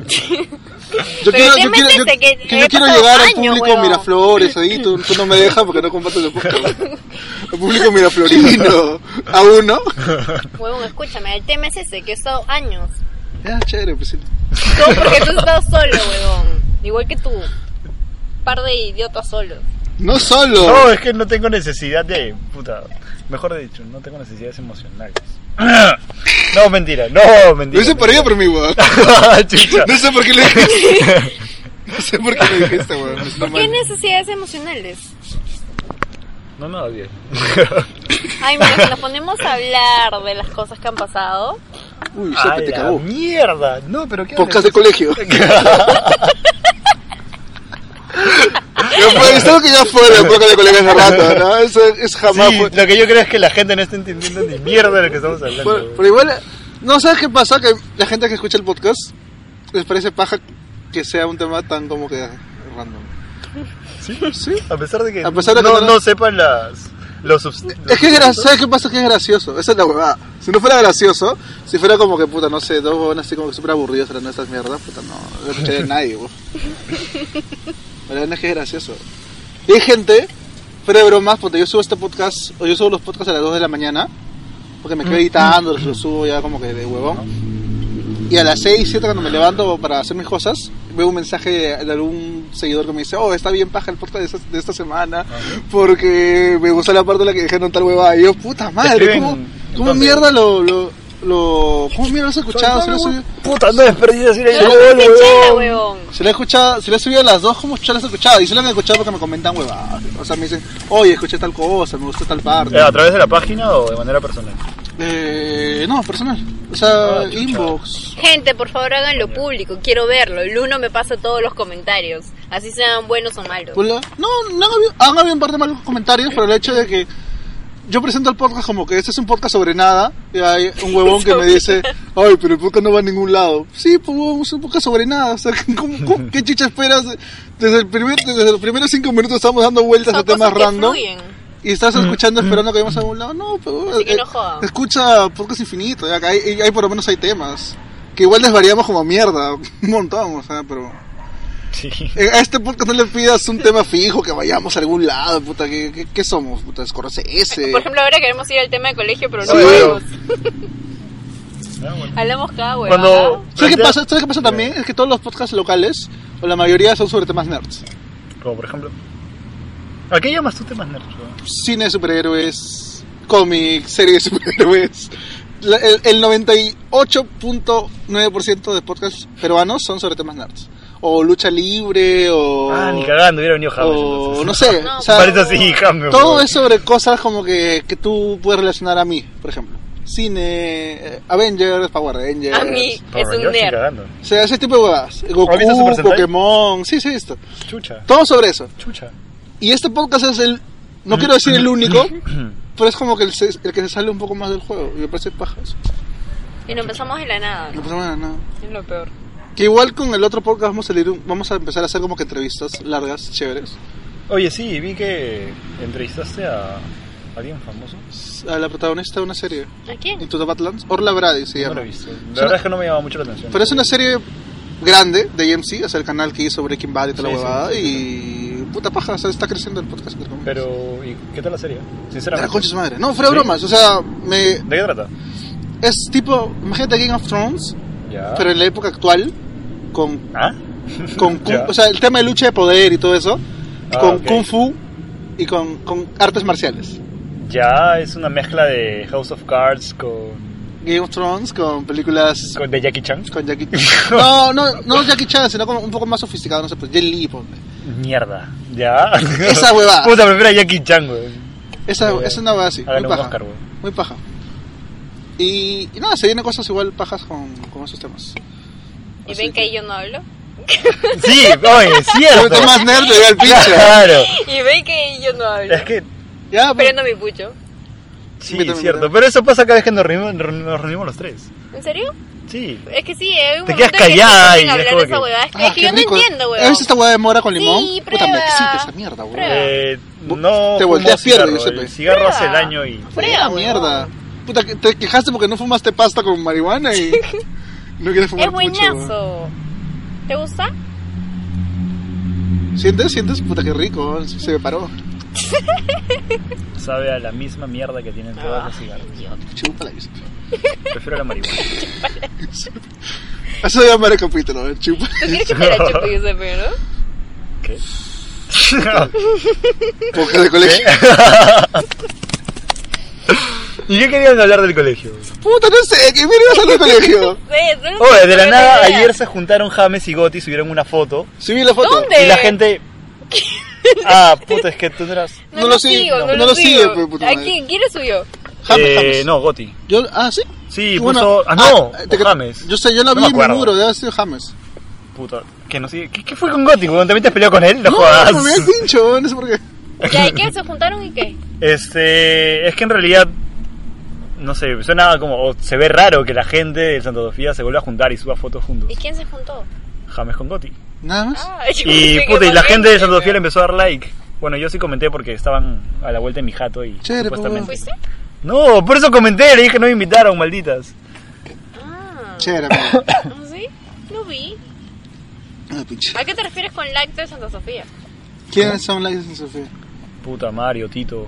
Pero Yo quiero, ¿qué yo me quiero, yo, dices que que he yo quiero pasado llegar al años, público huevón? Miraflores ahí, tú, tú no me dejas porque no compartes el podcast. Al público miraflorino, a uno. Huevón, escúchame, el tema es ese, que he estado años. Ya, chévere, pues sí. Todo porque tú estás solo, huevón. Igual que tú. Par de idiotas solos. No solo. No, es que no tengo necesidad de... Puta, mejor dicho, no tengo necesidades emocionales. No, mentira, no, Lo mentira. hice por ella, por mí, weón. Chucha. No sé por qué le dijiste. No sé por qué le dijiste, weón. Es ¿Por qué normal. necesidades emocionales? No me bien. Ay, mira, si nos ponemos a hablar de las cosas que han pasado, Uy, ¡A se te la cagó. mierda! No, pero ¿qué Podcast hablas? de colegio. Después, esto que ya fue el podcast de colegio hace rato, ¿no? Eso, eso jamás Sí, fue. lo que yo creo es que la gente no está entendiendo ni mierda de lo que estamos hablando. Pero, pero igual, no sabes qué pasa, que la gente que escucha el podcast les parece paja que sea un tema tan como que random. ¿Sí? Sí. A pesar de que, A pesar de que no, no- no sepan las... Los subs- Es que es gra- ¿sabes qué pasa? Que es gracioso. Esa es la huevada. Si no fuera gracioso, si fuera como que puta, no sé, dos huevones así como que súper aburridos hablando de estas mierdas, puta, no, no lo escucharía nadie, güey. La verdad es que es gracioso. Y hay gente, fuera de bromas, porque yo subo este podcast, o yo subo los podcasts a las dos de la mañana, porque me quedo editando, los subo ya como que de huevón. Y a las seis, siete cuando me levanto para hacer mis cosas, veo un mensaje de algún seguidor que me dice, oh, está bien paja el podcast de esta, de esta semana, porque me gustó la parte en la que dijeron tal huevada. Y yo, puta madre, escriben ¿cómo, cómo dónde? mierda lo, lo, lo... ¿Cómo mierda lo has escuchado? Si lo, he subido, Puta, no desperdicias ir ahí. No, huevón, qué chela, huevón. huevón. si lo he escuchado, si lo he subido a las dos, ¿cómo ya lo has escuchado? Y si lo han escuchado porque me comentan huevadas. O sea, me dicen, oye, escuché tal cosa, me gustó tal parte. Eh, ¿A través de la página o de manera personal? Eh, no, personal. O sea, Ah, chucha. inbox. Gente, por favor háganlo público, quiero verlo. El uno me pasa todos los comentarios, así sean buenos o malos. Pues la- no, no han habido, han habido un par de malos comentarios, pero el hecho de que yo presento el podcast como que este es un podcast sobre nada, y hay un huevón que me dice, ay, pero el podcast no va a ningún lado. Sí, pues huevón, es un podcast sobre nada. O sea, ¿cómo, cómo- ¿qué chicha esperas? Desde, el primer, desde los primeros cinco minutos estamos dando vueltas Son a temas cosas que random. fluyen. Y estás escuchando esperando que vayamos a algún lado. No, pero Así que no jodan. escucha podcast infinito, ya que hay, hay por lo menos hay temas. Que igual desvariamos como mierda, un montón, o sea, pero... Sí. Eh, A este podcast no le pidas un tema fijo, que vayamos a algún lado, puta, ¿qué, qué, qué somos? Puta, Scorsese. Por ejemplo, ahora queremos ir al tema de colegio, pero no Sí. podemos. Ah, bueno. Hablamos cada huevada. Cuando... ¿Sabes qué pasa? ¿Sabes qué pasa también? Es que todos los podcasts locales, o la mayoría, son sobre temas nerds. Como por ejemplo... ¿A qué llamas tú temas nerds? Huevón? Cine de superhéroes, cómics, series de superhéroes. La- el, el noventa y ocho punto nueve por ciento de podcasts peruanos son sobre temas nerds. O lucha libre, o... Ah, ni cagando, hubiera venido James. O entonces. no sé, No, o sea, Parece así, James. todo huevón. es sobre cosas como que, que tú puedes relacionar a mí, por ejemplo. Cine, eh, Avengers, Power Rangers. A mí Power es un Rangers, ni nerd. cagando. O sea, ese tipo de huevadas. ¿Has visto Super Goku, Sentai? Pokémon, sí, sí, esto. Chucha. Todo sobre eso. Chucha. Y este podcast es el, no quiero decir el único, pero es como que el, se- el que se sale un poco más del juego. Y me parece paja eso. Y nos empezamos en la nada, No ¿no? pasa nada, nada. Es lo peor. Que igual con el otro podcast vamos a, salir un- vamos a empezar a hacer como que entrevistas largas, chéveres. Oye, sí, vi que entrevistaste a alguien famoso. A la protagonista de una serie, ¿A quién? Into the Badlands, Orla Brady se No llama. lo he visto. La una- verdad es que no me llama mucho la atención. Pero es una serie grande de A M C, o sea, el canal que hizo Breaking Bad y toda Sí, la sí, huevada. sí, y puta paja, o sea, está creciendo el podcast. entre comillas. Pero, ¿y qué tal la serie? De Sinceramente. la concha de su madre. No, fuera de ¿Sí? bromas, o sea, me, ¿De qué trata? es tipo, imagínate Game of Thrones, Ya. pero en la época actual, con, ¿Ah? con kung- Ya. o sea, el tema de lucha de poder y todo eso, Ah, con ok. kung fu y con, con artes marciales. Ya es una mezcla de House of Cards con, Game of Thrones con películas con de Jackie Chan. con Jackie Chan. No, no, no Jackie Chan, sino como un poco más sofisticado, no sé, pues Jet Li, ponle. Mierda. Ya. Esa huevada. Puta, prefiero a Jackie Chan, güey. Esa, Ya. es una huevada así, muy Háganle un paja. Oscar, güey. Muy paja. Y, y nada, se vienen cosas igual pajas con, con esos temas. ¿Y Así ven que ahí yo no hablo? Sí, oye, es Pero cierto. tú más nerd, te veo el pinche. Claro. ¿Y ven que ahí yo no hablo? Es que, Ya, pues, Prendo mi pucho. sí, Invítame, cierto. invítame. Pero eso pasa cada vez que nos reunimos, nos reunimos los tres. ¿En serio? Sí. Es que sí, hay un Te momento quedas en que callada se y ponen a es hablar como de esa que- huevada. Es ah, que qué yo no rico. entiendo, ¿Has huevón. visto esta hueá de mora con limón? Sí, Puta, me prueba. excita esa mierda, huevón. Prueba. Eh, Bu- no te fumo volteas piedra, cigarro, Giuseppe. el cigarro hace Prueba. daño y... Prueba, Ah, huevón. mierda. Puta, que te quejaste porque no fumaste pasta con marihuana y no quieres fumar Es mucho, huevón. buenazo. ¿Te gusta? ¿Sientes? ¿Sientes? Puta, qué rico, huevón. Se me paró. Sabe a la misma mierda que tienen todas las cigarros. Chúpala, Giuseppe. Prefiero la marihuana. Eso se llama el capítulo, ¿eh? Chupa. ¿Tú quieres que te la chupe, Giuseppe, no? ¿Qué? Podcast de colegio. ¿Y qué querían hablar del colegio? Puta, no sé, ¿qué mierda vas al colegio? Sí, no Oye, de la no nada, tengo idea. ayer se juntaron James y Gotti, subieron una foto. Subí la foto. ¿Dónde? Y la gente... Ah, puta, es que tú no eras... No, No lo lo sigue, sigo, no, no, no lo lo sigue, sigo. pues, puta ¿A madre. quién? ¿Quién lo subió? James, Eh, James. no, Gotti. Yo, ah, sí. Sí, Bueno, puso... Ah, no, ah, te- James. Yo sé, yo la No vi me en mi acuerdo. muro, debe haber sido James. Puta, que no sé... ¿Qué, qué fue con Gotti? ¿Cuando también te has peleado con él? No, No, jodas. me había pincho, no sé por qué. ¿Ya y qué? ¿Se juntaron y qué? Este... Es que en realidad... No sé, suena como... o se ve raro que la gente de Santa Sofía se vuelva a juntar y suba fotos juntos. ¿Y quién se juntó? James con Gotti. Nada más. Ah, yo Y pensé que puta, y la fue gente de él. Santa Sofía le empezó a dar like. Bueno, yo sí comenté porque estaban a la vuelta en mi jato y Chévere, supuestamente... pues. ¿Fuiste? No, por eso comenté, le dije que no me invitaron, malditas. Ah. Chévere, amigo. ¿Ah, sí? No vi. Ah, pinche. ¿A qué te refieres con like de Santa Sofía? ¿Quiénes son likes en Sofía? Puta, Mario, Tito.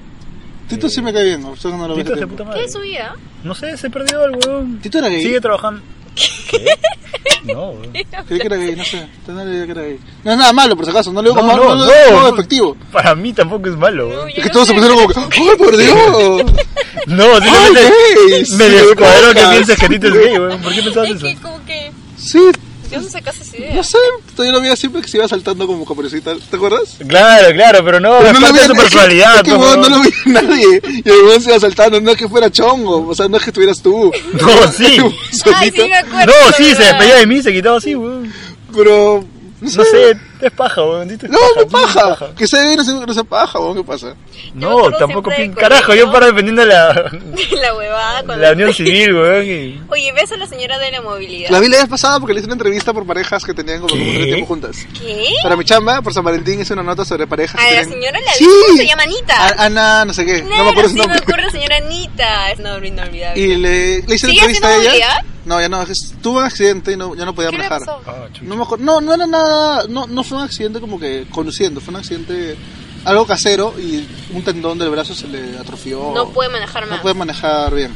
Tito sí me cae bien, usted no lo ve. Tito es de puta ¿Qué madre. es su vida? No sé, se perdió el weón. ¿Tito era gay? Sigue trabajando. ¿Qué? No, weón. Creí que era gay, no sé. No le digo que era gay. No es nada malo, por si acaso. No le digo No, como no, no, lo digo como no. efectivo. Para mí tampoco es malo, No, weón. yo Es que no todos se sé. pusieron como que, ¡ay, por Dios! No, ¡Ay, simplemente gays! me descuadró que Podcast. pienses que Tito es gay, weón. ¿Por qué pensabas Es eso? que como que... Sí, ¿De dónde sacas esa idea? no sé. Todavía lo veía siempre que se iba saltando como caperucita. ¿Te acuerdas? Claro, claro, pero no, Pero es no lo parte de veía- su es que- personalidad. Es que, pues, weón, no weón. lo veía nadie. Y el weón se iba saltando. No es que fuera chongo. O sea, no es que estuvieras tú. No, sí. Ay, sí me acuerdo. No, sí, se ¿verdad? despedía de mí, se quitaba así, weón. Pero... No sé, es paja, weón. Tito es No, no Tito es paja. Que se ve, no se, no se paja, weón. ¿Qué pasa? Yo me No, acuerdo tampoco siempre pin... del Carajo, yo colegio. paro defendiendo la, La huevada con la unión civil, weón. Y... Oye, ¿ves a la señora de la movilidad? La vi la vez pasada porque le hice una entrevista por parejas que tenían como ¿Qué? mucho tiempo juntas. ¿Qué? Para mi chamba, por San Valentín, hice una nota sobre parejas. A que la tenían- señora la Sí. vi, ¿cómo se llama? Anita. A- Ana, no sé qué. Claro, no me acuerdo su sí nombre. me acuerdo, señora Anita. Es no, inolvidable. Y le, le hice la ¿Sigue entrevista a haciendo ella. movilidad? No, ya no. es- Tuvo un accidente y no, ya no podía ¿Qué le manejar. pasó? Ah, chucha. No me acuerdo. No, no era nada. No, no fue un accidente como que conduciendo. Fue un accidente. Algo casero y un tendón del brazo se le atrofió. No puede manejar más. No puede manejar bien.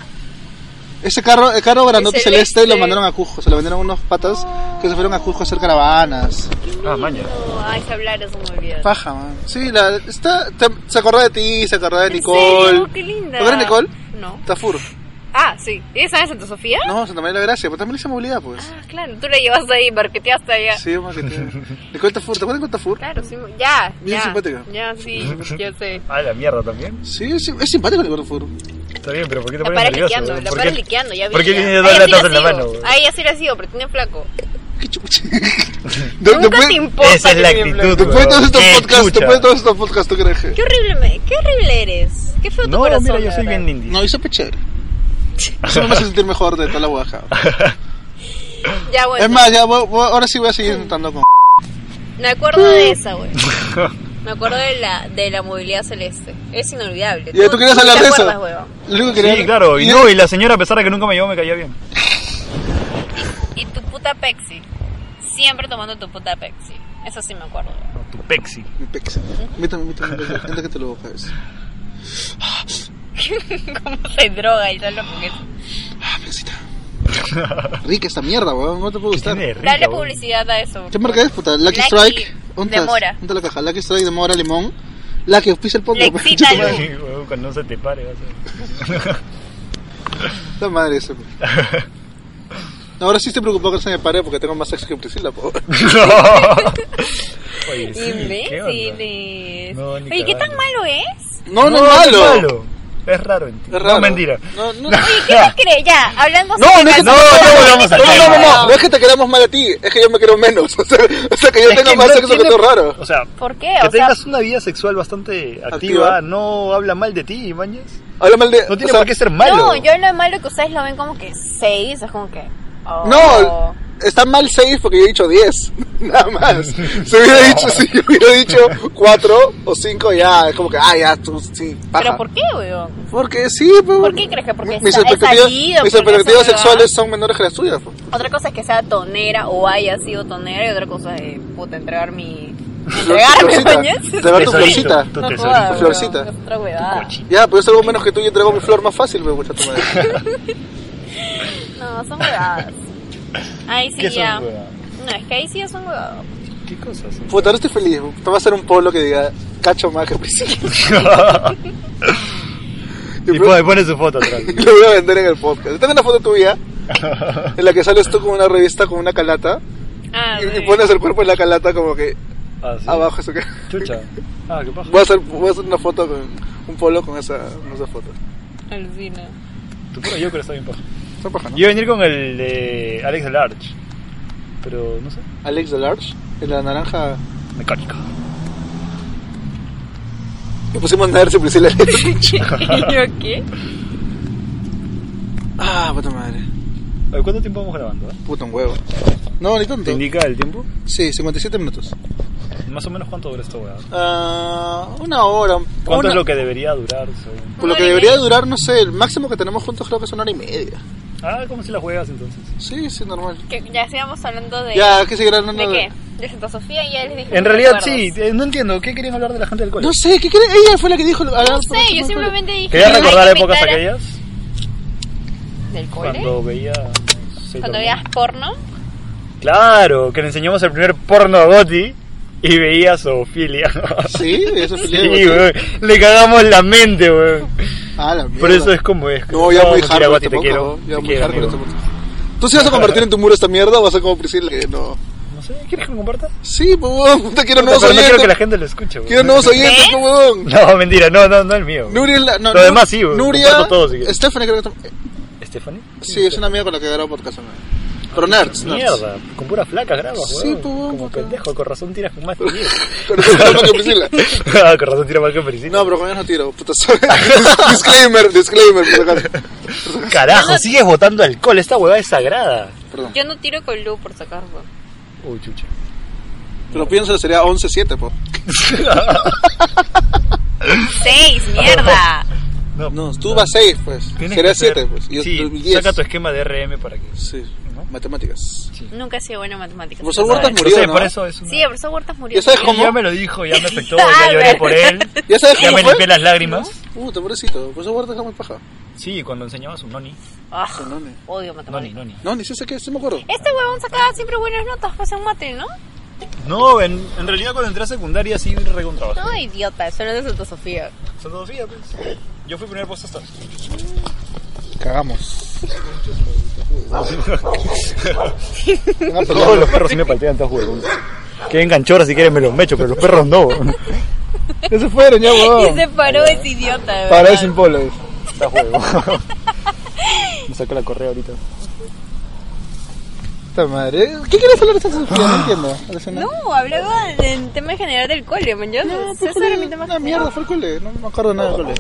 Ese carro, el carro grandote El celeste, celeste. lo mandaron a Cusco. Se lo vendieron unos patas que se fueron a Cusco a hacer caravanas. Ah, maña. No, ay, que hablar eso me olvidó. Paja, man. Sí, la, está, te- se acordó de ti, se acordó de ¿En Nicole. serio? Qué linda. ¿Tú eres Nicole? No. Tafur. Ah, sí. ¿Ella está en Santa Sofía? No, Santa María de la Gracia, pero también hice movilidad, pues. Ah, claro. Tú la llevaste ahí, marqueteaste allá. Sí, más que tiene. Nicole Tafur, ¿te acuerdas de Nicole Tafur? Claro, sí. Ya, Bien ya. simpática. Ya, sí, ya sé. Ah, la mierda también. Sí, es, es simpático Nicole Tafur. Está bien, pero ¿por qué te La pones paras nervioso? liqueando, weón? la ¿Por paras qué- liqueando, ya vi. ¿Por qué ya. tiene A dos ella sí latas la en la sigo. mano? weón? A ella sí la sigo, pero tiene flaco. Qué chucha. Nunca después, te importa. Esa es la que tiene actitud, flaco. después de todos estos Qué podcasts, chucha. después de todos estos podcasts, ¿tú crees que? Qué horrible, me, qué horrible eres. Qué feo tu No, corazón. mira, yo de soy verdad. bien indie. No, hizo chévere. Eso me hace sentir mejor de toda la guaja. Ya, bueno. Es más, ya voy- voy- ahora sí voy a seguir intentando con. Me acuerdo de esa, güey. Me acuerdo de la, de la movilidad celeste. Es inolvidable. Ya, ¿tú querías hablar te de eso? acuerdas, huevón? Lo único que quería- Sí, claro, y y- no, y la señora, a pesar de que nunca me llevó, me caía bien. Y tu puta Pepsi. Siempre tomando tu puta Pepsi. Eso sí me acuerdo. No, tu pexi. Mi pex. Mítame, mítame, mítame. Antes que te lo bojas. Cómo se droga y tal con eso. Ah, pexita. Rica esta mierda, weón. No te puede gustar. Tiene rica, Dale weón. publicidad a eso. ¿Qué marca es, puta? Lucky, Lucky Strike. de mora. ¿Dónde está la caja? Lucky Strike de mora, limón. Lucky, auspicia el podcast. Le excita Chuta el- madre. Weón, cuando no se te pare, vas a... La madre eso. pues. Ahora sí estoy preocupado que se me pare porque tengo más sexo que Priscila, po. Oye, sí, ¿qué onda? Imbéciles. No, ni Oye, ¿qué tan cagando. malo es? No, no, es malo. Es raro en ti. Es raro. No, mentira. No, no, Oye, ¿qué te crees? Ya, hablando No, sobre no es que No, calzones, no, ¿qué volvamos te al no, crees? no, no, tema. no, no es que te queramos mal a ti, es que yo me quiero menos. O sea, o sea que yo Es tenga que más no sexo que tiene- todo raro. O sea, ¿Por qué? que O sea, tengas una vida sexual bastante activa, Activa. no habla mal de ti, mañas. Habla mal de. No tiene o sea, por qué ser malo. no, yo lo malo que ustedes lo ven como que seis, es como que... oh. No, está mal seis porque yo he dicho diez. Nada más. Si hubiera dicho, si yo hubiera dicho cuatro o cinco, ya, es como que, ah, ya, tú sí, paja. ¿Pero por qué, weón? Porque sí, pues. ¿Por qué crees que? Porque mis está- es expectativas, salido, mis porque expectativas eso, sexuales ¿verdad? son menores que las tuyas. Pues. Otra cosa es que sea tonera o haya sido tonera y otra cosa es, puta, entregar mi... Flor- Entregarme, florcita. ¿mañas? Entregar tu Tesorito. florcita. Tu No tesorito. jodas, weón, Florcita. es otra huevada. Ya, pero es algo menos que tú y entrego mi flor más fácil, me gusta tu madre. No, son huevadas. Ahí sí ¿Qué son ya... huevadas? No, es que ahí sí ya son huevadas. ¿Qué cosas? Puta, ahora estoy feliz. Te va a hacer un polo que diga cacho más que Priscila. Y pone, pone su foto atrás. Lo voy a vender en el podcast. Tengo una foto tuya en la que sales tú con una revista con una calata Ah, y, y sí. pones el cuerpo en la calata como que Ah, sí. abajo. Eso que... Chucha. Ah, qué paja. Voy a hacer, voy a hacer una foto con un polo con esa, con esa foto. Alucina. Tu puro yo creo que está bien paja. Está paja, ¿no? Yo iba a venir con el de Alex Delarge, pero no sé. Alex Delarge, el de la naranja. Mecánica. Le pusimos a narse Priscila. ¿Y yo qué? Ah, puta madre. A ver, ¿cuánto tiempo vamos grabando? Eh? Puta un huevo. No, ni ¿Te tanto. indica el tiempo? Sí, cincuenta y siete minutos. Más o menos cuánto dura esta weá. Ah, una hora. ¿Cuánto una... es lo que debería durar? Según? Por lo que debería durar, no sé, el máximo que tenemos juntos creo que es una hora y media. Ah, ¿cómo si la juegas entonces? Sí, sí, normal. Que ya sigamos hablando de... Ya, que seguir hablando ¿De qué? De Santa Sofía y ya les dije... En no realidad recuerdos. sí, eh, no entiendo. ¿Qué querían hablar de la gente del cole? No sé, ¿qué quiere? Ella fue la que dijo... No sé, yo simplemente dije... ¿Querías hay recordar que épocas invitar a- aquellas? ¿Del cole? Cuando veía... Cuando veías porno. Claro, que le enseñamos el primer porno a Gotti y veía zoofilia. Sí, eso Sí, es weón. Le cagamos la mente, weón. Ah, la mierda. Por eso es como es. No, ya muy mentira, hardcore Gotti, este te quiero. poco, ya te muy quiero, hardcore amigo. este poco. ¿Tú sí vas a convertir en tu muro esta mierda o vas a como Priscila? Que no. No sé, ¿quieres que me comparta? Sí, pues huevón, te quiero Puta, nuevos pero no quiero que la oyentes. gente lo escuche, weón. Quiero nuevos oyentes, ¿Eh? pues huevón. No, mentira, no, no, no el mío. Nuria, es la- no, Lo Nu- demás sí, weón. Nuria, Comparto todo, si quieres. Stephanie creo que tam- ¿Stephanie? sí, es una amiga con la que grabo podcast. ¿No? Pero nerds, nerds. Mierda, con pura flaca grabas, Sí, weón. pues, weón, Como puta. pendejo, con razón tiras con más que diez. Con razón tiro más que Priscila. Ah, con razón tira más que Priscila. No, pero con ella no tiro. Puta, soy- disclaimer, disclaimer. Por si acaso. Carajo, sigues botando alcohol, esta huevada es sagrada. Perdón. Yo no tiro con Lu por sacarlo. Uy, chucha. Pero pienso que sería once siete, pues. ¡Seis, mierda! No, No, tú vas seis, pues. tienes Sería que ser- siete, pues. Y yo sí, tú diez. saca tu esquema de R M para que... Sí, ¿no? matemáticas. Sí. Nunca he sido buena en matemáticas. El profesor ¿sabes? Huertas No murió, sé, ¿no? por eso es una... Sí, el profesor Huertas murió. ¿Ya sabes Sí, cómo? ya me lo dijo, ya me afectó, ya lloré por él. ¿Ya sabes Ya cómo me fue? limpié las lágrimas. Puta, pobrecito. Pues eso guarda muy paja. Sí, cuando enseñaba su noni. Ah, No, no, odio Noni, matemáticas. noni. no, ni sé sé qué, sí me acuerdo. Este huevón sacaba siempre buenas notas, pues en mate, ¿no? No, en, en realidad cuando entré a secundaria sí recontrabajé. No, idiota, eso no es de Santa Sofía. Santa Sofía, pues. Yo fui primer puesto hasta. Cagamos. Todos los perros sí me paltean, todos huevón. Que enganchora si quieren me los mecho, pero los perros no. Ya se fueron, ya, Y huevón. se paró ese idiota, de Para verdad. sin polo. Está huevón. Me saco la correa ahorita. Puta madre. ¿Qué quieres hablar de esta Sofía? No entiendo. Alucina. No, hablaba del tema general del cole, man. Yo No, no, fue ese era mi cole. tema Una general. mierda, fue el cole. No me acuerdo nada del cole.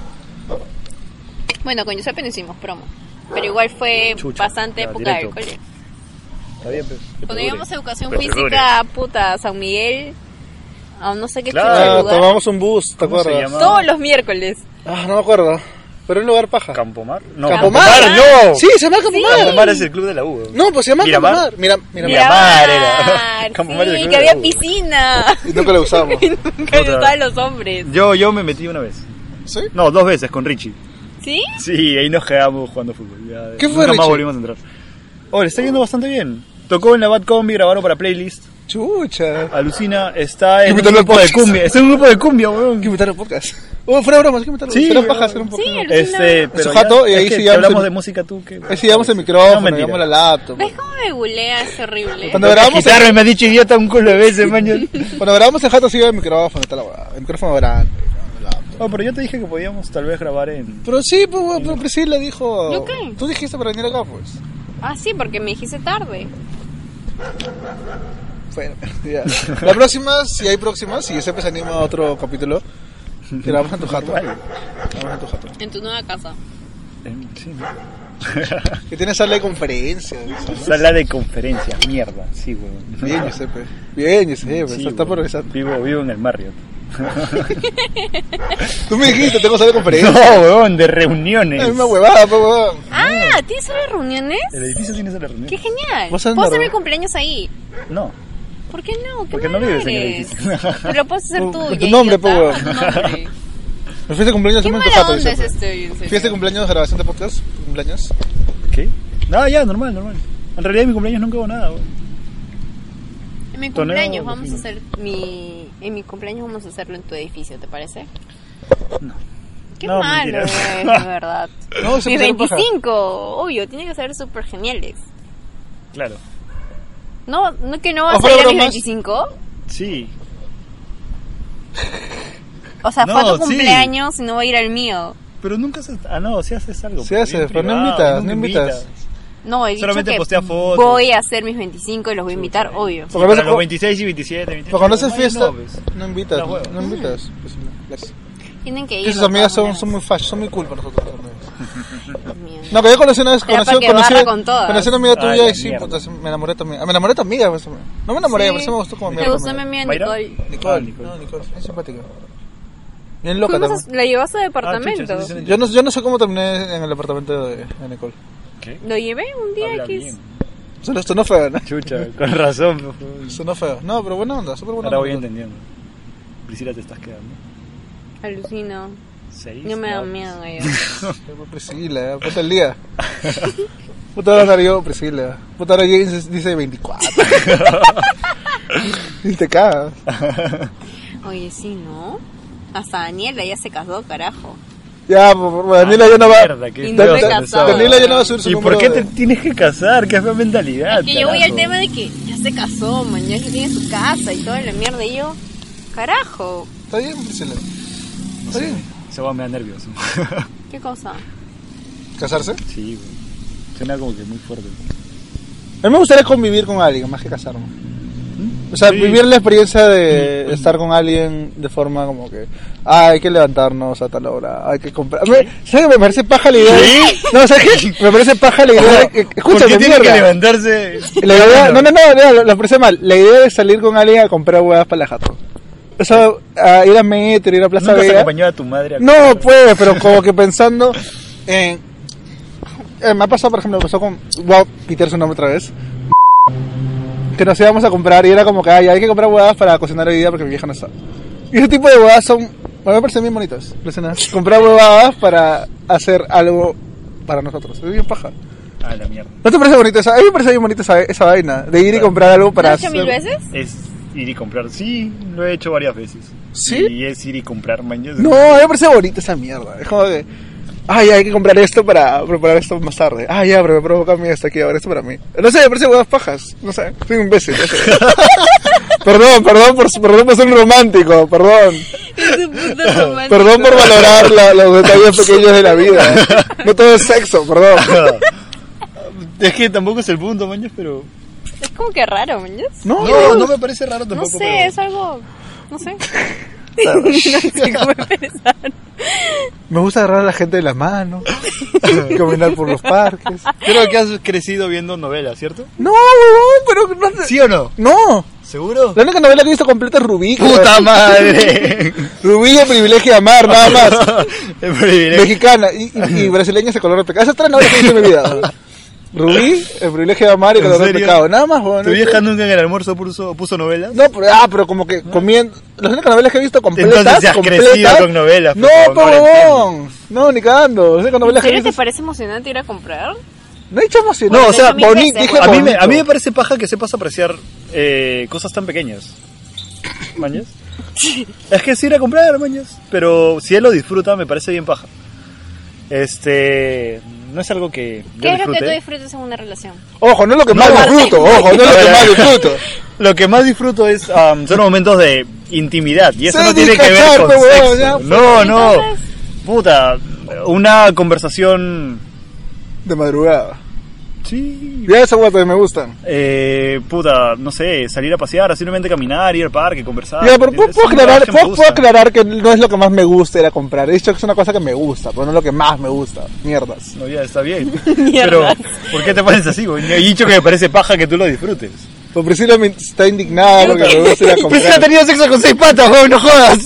Bueno, con Giuseppe no hicimos promo. Pero igual fue Chucha, bastante ya, época directo. del cole. Está bien, pues. Que Cuando perdure. íbamos a educación Que física, puta, San Miguel, a no sé qué Claro. chucha Ah, lugar. tomamos un bus, ¿te ¿Cómo se acuerdas? llama? Todos los miércoles. Ah, no me acuerdo. Pero es un lugar paja. ¿Campomar? No, Campomar. no. Sí, se llama Campomar. Campomar es el club de la U. No, pues se llama Miramar. Campomar. Mira, mira, Miramar era. Campomar es el sí, club que de la había U. piscina. Y nunca lo usamos. Que estaban los hombres. Yo, yo me metí una vez. ¿Sí? No, dos veces con Richie. ¿Sí? Sí, ahí nos quedamos jugando fútbol. Ya, ¿Qué fue, nunca más Richie? volvimos a entrar. Oh, le está yendo bastante bien. Tocó en la Bad Combi, grabaron para playlist. Chucha. Alucina, está en un Invítalo al grupo de podcast. cumbia. Está en un grupo de cumbia, Hay weón. que invitar al podcast. Oh, fuera broma, hay que invitarlo. Sí, Será bro. paja hacer un poco. Sí, el- Este, pero Su jato, ya- y ahí es que sí si llevamos hablamos el- de música tú que Ahí sí llevamos el No, micrófono, mentira. llevamos la laptop. ¿Ves cómo me bulea? Es horrible. Cuando grabamos Guitarra en, me ha dicho idiota un culo de veces, maño. cuando grabamos en jato sí lleva el micrófono, está la huevada. El micrófono grande. la laptop. Oh, pero yo te dije que podíamos tal vez grabar en... Pero sí, pues, weón, pero Priscila dijo. ¿Yo qué? Tú dijiste para venir acá, pues. Ah, sí, porque me dijiste tarde. Bueno, ya. La próxima, si hay próximas, si siempre se anima a otro capítulo, grabamos en tu jato. Igual. Grabamos en tu jato. En tu nueva casa. En- sí, ¿no? Que tienes sala de conferencias. Sala de conferencias, mierda. Sí, weón. Bien, Giuseppe. Bien, Giuseppe. Sí, Eso está weón. progresando. Vivo, vivo en el Marriott. Tú me dijiste, tengo sala de conferencias. No, weón, de reuniones. Es la misma huevada, pues, weón. Ah, ¿tienes solo reuniones? El edificio tiene sala de reuniones. ¡Qué genial! ¿Vas a ¿Puedo hacer andar? mi cumpleaños ahí? No. ¿Por qué no? ¿Qué Porque no malo vives en el eres? edificio. Pero lo puedes hacer tú, Con tu ya, nombre, idiota, po, weón. con tu nombre. La fiesta de cumpleaños ¿Qué hacemos en tu mala jato, onda es Giuseppe. este, en serio? Fiesta de cumpleaños, grabación de podcast. ¿Tu cumpleaños? ¿Qué? No, ya, normal, normal. En realidad en mi cumpleaños nunca hago nada, weón. En mi Toneo, cumpleaños vamos a define. hacer mi... En mi cumpleaños vamos a hacerlo en tu edificio, ¿te parece? No. Qué No, malo mentira. es, de verdad. No, se Mis pusieron paja. veinticinco, obvio, tiene que ser súper geniales. Claro. No, no que no vas a ¿Afuera ir a mis bromas? veinticinco. Sí. O sea, No, fue tu sí. cumpleaños y no va a ir al mío. Pero nunca haces... Ah, no, sí haces algo. Sí haces, pero no invitas, no invitas. No, he dicho Solamente que postea fotos. voy a hacer mis veinticinco y los voy a invitar, obvio. Sí, Porque a para veces los cu- veintiséis y veintisiete, veintiocho. Pero cuando haces Ay, fiesta, no, pues. no invitas, Da huevo. no invitas. Pues, las- Tienen que ir. que sus de amigas todas son, maneras. son muy fashion, son muy cool para nosotros. Las amigas. Dios mío. No, que yo conocí una vez, Era conocí, para que conocí, barra con todas. conocí a una amiga Ah, tuya la y sí, mierda. puta, me enamoré de tu amiga. Me enamoré de tu amiga, más o menos. No me enamoré, Sí. pero sí me gustó como amiga. Me gustó mi también. amiga ¿Mayra? Nicole. Nicole, Ah, Nicole. no, Nicole, es simpática. Bien loca Fuimos también. a- la llevó a su Ah, departamento. chucha, sí, sí, sí. Yo no, yo no sé cómo terminé en el apartamento de, de Nicole. ¿Qué? Lo llevé un día Habla X. bien. Sonó, sonó feo, ¿no? Chucha, con razón. por favor. Sonó feo. No, pero buena onda, súper buena Ahora voy onda. entendiendo. Priscila, te estás quedando. Alucino. ¿Seis? No me da No. miedo ellos. Priscila, eh, puta el día. Puta ahora salió Priscila. Puta ahora James dice veinticuatro. Y te cagas. Oye, sí, ¿no? Hasta Daniela ya se casó, carajo. Ya, pues, pues, Daniela ya no va. Mierda, qué Y no feo me he se casado. sabe. Daniela ya no va a subir su ¿Y número por qué de- te tienes que casar? ¿Qué fea mentalidad? Es que yo voy al carajo. tema de que ya se casó, man, ya que tiene su casa y toda la mierda. Y yo, carajo, Está bien, Priscila. No Está sé, bien. se va a me da nervioso. ¿qué cosa? ¿Casarse? Sí, güey. Suena como que muy fuerte. A mí me gustaría convivir con alguien más que casarme. O sea, Sí. vivir la experiencia de estar con alguien de forma como que, ah, hay que levantarnos a tal hora, hay que comprar. Me- ¿Sabes qué me parece paja la idea? de- No, ¿sabes qué? Me parece paja la idea de que, ¿Por escúchame, qué tiene que mierda. levantarse? La idea, no, no, no, no, lo, lo parece mal. La idea de salir con alguien a comprar huevas para la jato. O sea, a ir a Metro, ir a Plaza ¿Nunca se Vega. acompañó a tu madre? a No, comprar? pues, pero como que pensando en... eh, me ha pasado, por ejemplo, me pasó con... Voy a quitar su nombre otra vez. Que nos íbamos a comprar y era como que, ay, hay que comprar huevadas para cocinar hoy día porque mi vieja no está. Y ese tipo de huevadas son... A mí me parecen bien bonitas. Impresionantes. Comprar huevadas para hacer algo para nosotros. Es bien paja. Ah, la mierda. ¿No te parece bonito esa? A mí me parece bien bonita esa, esa vaina. De ir y comprar algo para ¿Lo has hecho hacer... mil veces? Es ir y comprar. Sí, lo he hecho varias veces. ¿Sí? Y es ir y comprar mañana. No, a mí me parece bonita esa mierda. Es como que, ay, hay que comprar esto para preparar esto más tarde. Ah, ya, pero me provoca a mí esto aquí, ahora esto para mí. No sé, me parece huevas pajas. No sé, soy un imbécil. No sé. Perdón, perdón por, perdón por ser un romántico, perdón. Perdón por valorar la- los detalles pequeños de la vida. No todo es sexo, perdón. Es que tampoco es el punto, mañas, pero... Es como que raro, ¿me No, No, no me parece raro No tampoco. sé, pero- es algo... No sé. no sé cómo empezar. me gusta agarrar a la gente de la mano, caminar por los parques. Creo que has crecido viendo novelas, ¿cierto? No, huevón, pero no sé. ¿Sí o no? No, ¿Seguro? la única novela que he visto completa es Rubí. ¡Puta madre! Rubí, el privilegio de amar, nada más. El privilegio. Mexicana y, y, y brasileña se color de pecado. Esas tres novelas que he visto en mi vida. Rubí, el privilegio de amar y ¿En color de serio? pecado. Nada más, weón. ¿Tu vieja nunca en el almuerzo puso, puso novelas? No, pero, ah, pero como que comiendo. Las únicas novelas que he visto completas. Entonces ya has completas, crecido con novelas, No, por pues, favor, huevón. No, ni cagando. Las únicas ¿En novelas que he serio te visto. parece emocionante ir a comprar? No he dicho emocionante. No, o sea, Mil bonito. veces. Dije A mí, me, bonito. a mí me parece paja que sepas apreciar eh, cosas tan pequeñas. ¿Mañas? Es que es ir a comprar, mañas. Pero si él lo disfruta, me parece bien paja. Este. No es algo que yo ¿Qué es lo que disfrute. tú disfrutas en una relación? Ojo, no es lo que más No, disfruto. Ojo, no es lo que más disfruto. Lo que más disfruto es um, son momentos de intimidad y eso Sí, no tiene que ver cacharte, con weón, sexo. ya. No, no. Entonces- Puta, una conversación. De madrugada. Sí. Ya esa guata me gustan. Eh, puta, no sé, salir a pasear, simplemente caminar, ir al parque, conversar. Ya, pero puedo, Es puedo un aclarar, lugar que me puedo, puedo gusta. aclarar que no es lo que más me gusta ir a comprar. He dicho que es una cosa que me gusta, pero no es lo que más me gusta. Mierdas. No, ya, está bien. Mierda. Pero, ¿por qué te pones así, güey? He dicho que me parece paja que tú lo disfrutes. Pues Priscila me está indignada porque me gusta ir a Pues comprar. ha tenido sexo con seis patas, güey, no jodas.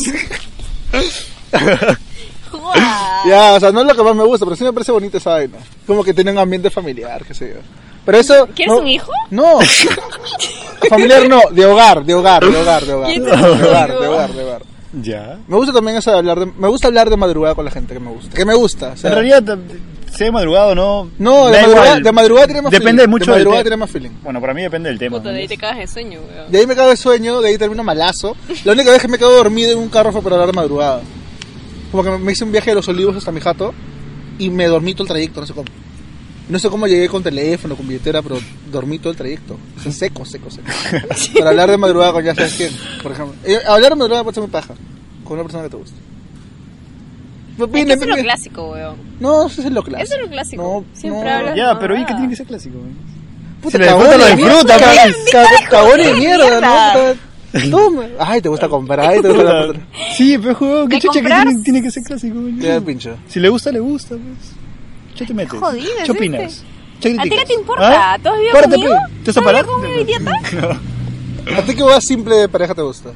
Joda. Ya, o sea, no es lo que más me gusta, pero sí me parece bonita esa vaina. Como que tiene un ambiente familiar, qué sé yo. Pero eso... ¿Quieres no- un hijo? No. Familiar no, de hogar, de hogar, de hogar, de hogar. De ¿Quién te hogar, dijo? de hogar, de hogar. Ya. Me gusta también eso de hablar de... Me gusta hablar de madrugada con la gente que me gusta. Que me gusta, o sea... En realidad, sea de madrugada o no. No, de da madrugada, igual. de madrugada tiene más Depende feeling. mucho De del madrugada te- tiene más feeling. Bueno, para mí depende del tema. Puta, de ahí ¿no? te cagas de sueño, weón. De ahí me cago de sueño, de ahí termino malazo. La única vez que me quedo dormido en un carro fue por hablar de madrugada. Como que me hice un viaje de Los Olivos hasta mi jato y me dormí todo el trayecto, no sé cómo. No sé cómo llegué con teléfono, con billetera, pero dormí todo el trayecto. O sea, seco, seco, seco. Para hablar de madrugada con ya sabes quién, por ejemplo. Eh, hablar de madrugada puede ser muy paja. Con una persona que te gusta. Ya. Me gusta hablar de madrugada con la gente que me gusta. Que me gusta hablar de madrugada con la gente que me gusta. Que me gusta hablar de madrugada con ya sabes quién, por ejemplo. Eh, hablar de madrugada puede ser muy paja. Con una persona que te gusta. Es que eso es lo clásico, weón. No, eso es lo clásico. Eso es lo clásico. No, Siempre no. hablas. Ya, no, pero ¿y nada. qué tiene que ser clásico? Puta, Si le cagón disfruta, de lo mierda, disfruta, cagón- pues. cagón- Cagón de mierda, mierda. ¿no? Toma. Ay, te gusta comprar, ay, te gusta la otra. Sí, pero juego, ¿qué De chucha que comprar- tiene, tiene que ser clásico? Ya, pincho. Si le gusta, le gusta, pues. ¿Qué te metes? jodido es ¿Qué opinas? este. ¿Qué ¿A ti criticas? qué te importa? ¿Ah? ¿Tú has vivido Párate, conmigo? pe. ¿Te vas a ¿Tú has parar? vivido conmigo, idiota? No. ¿A ti qué hueá simple de pareja te gusta?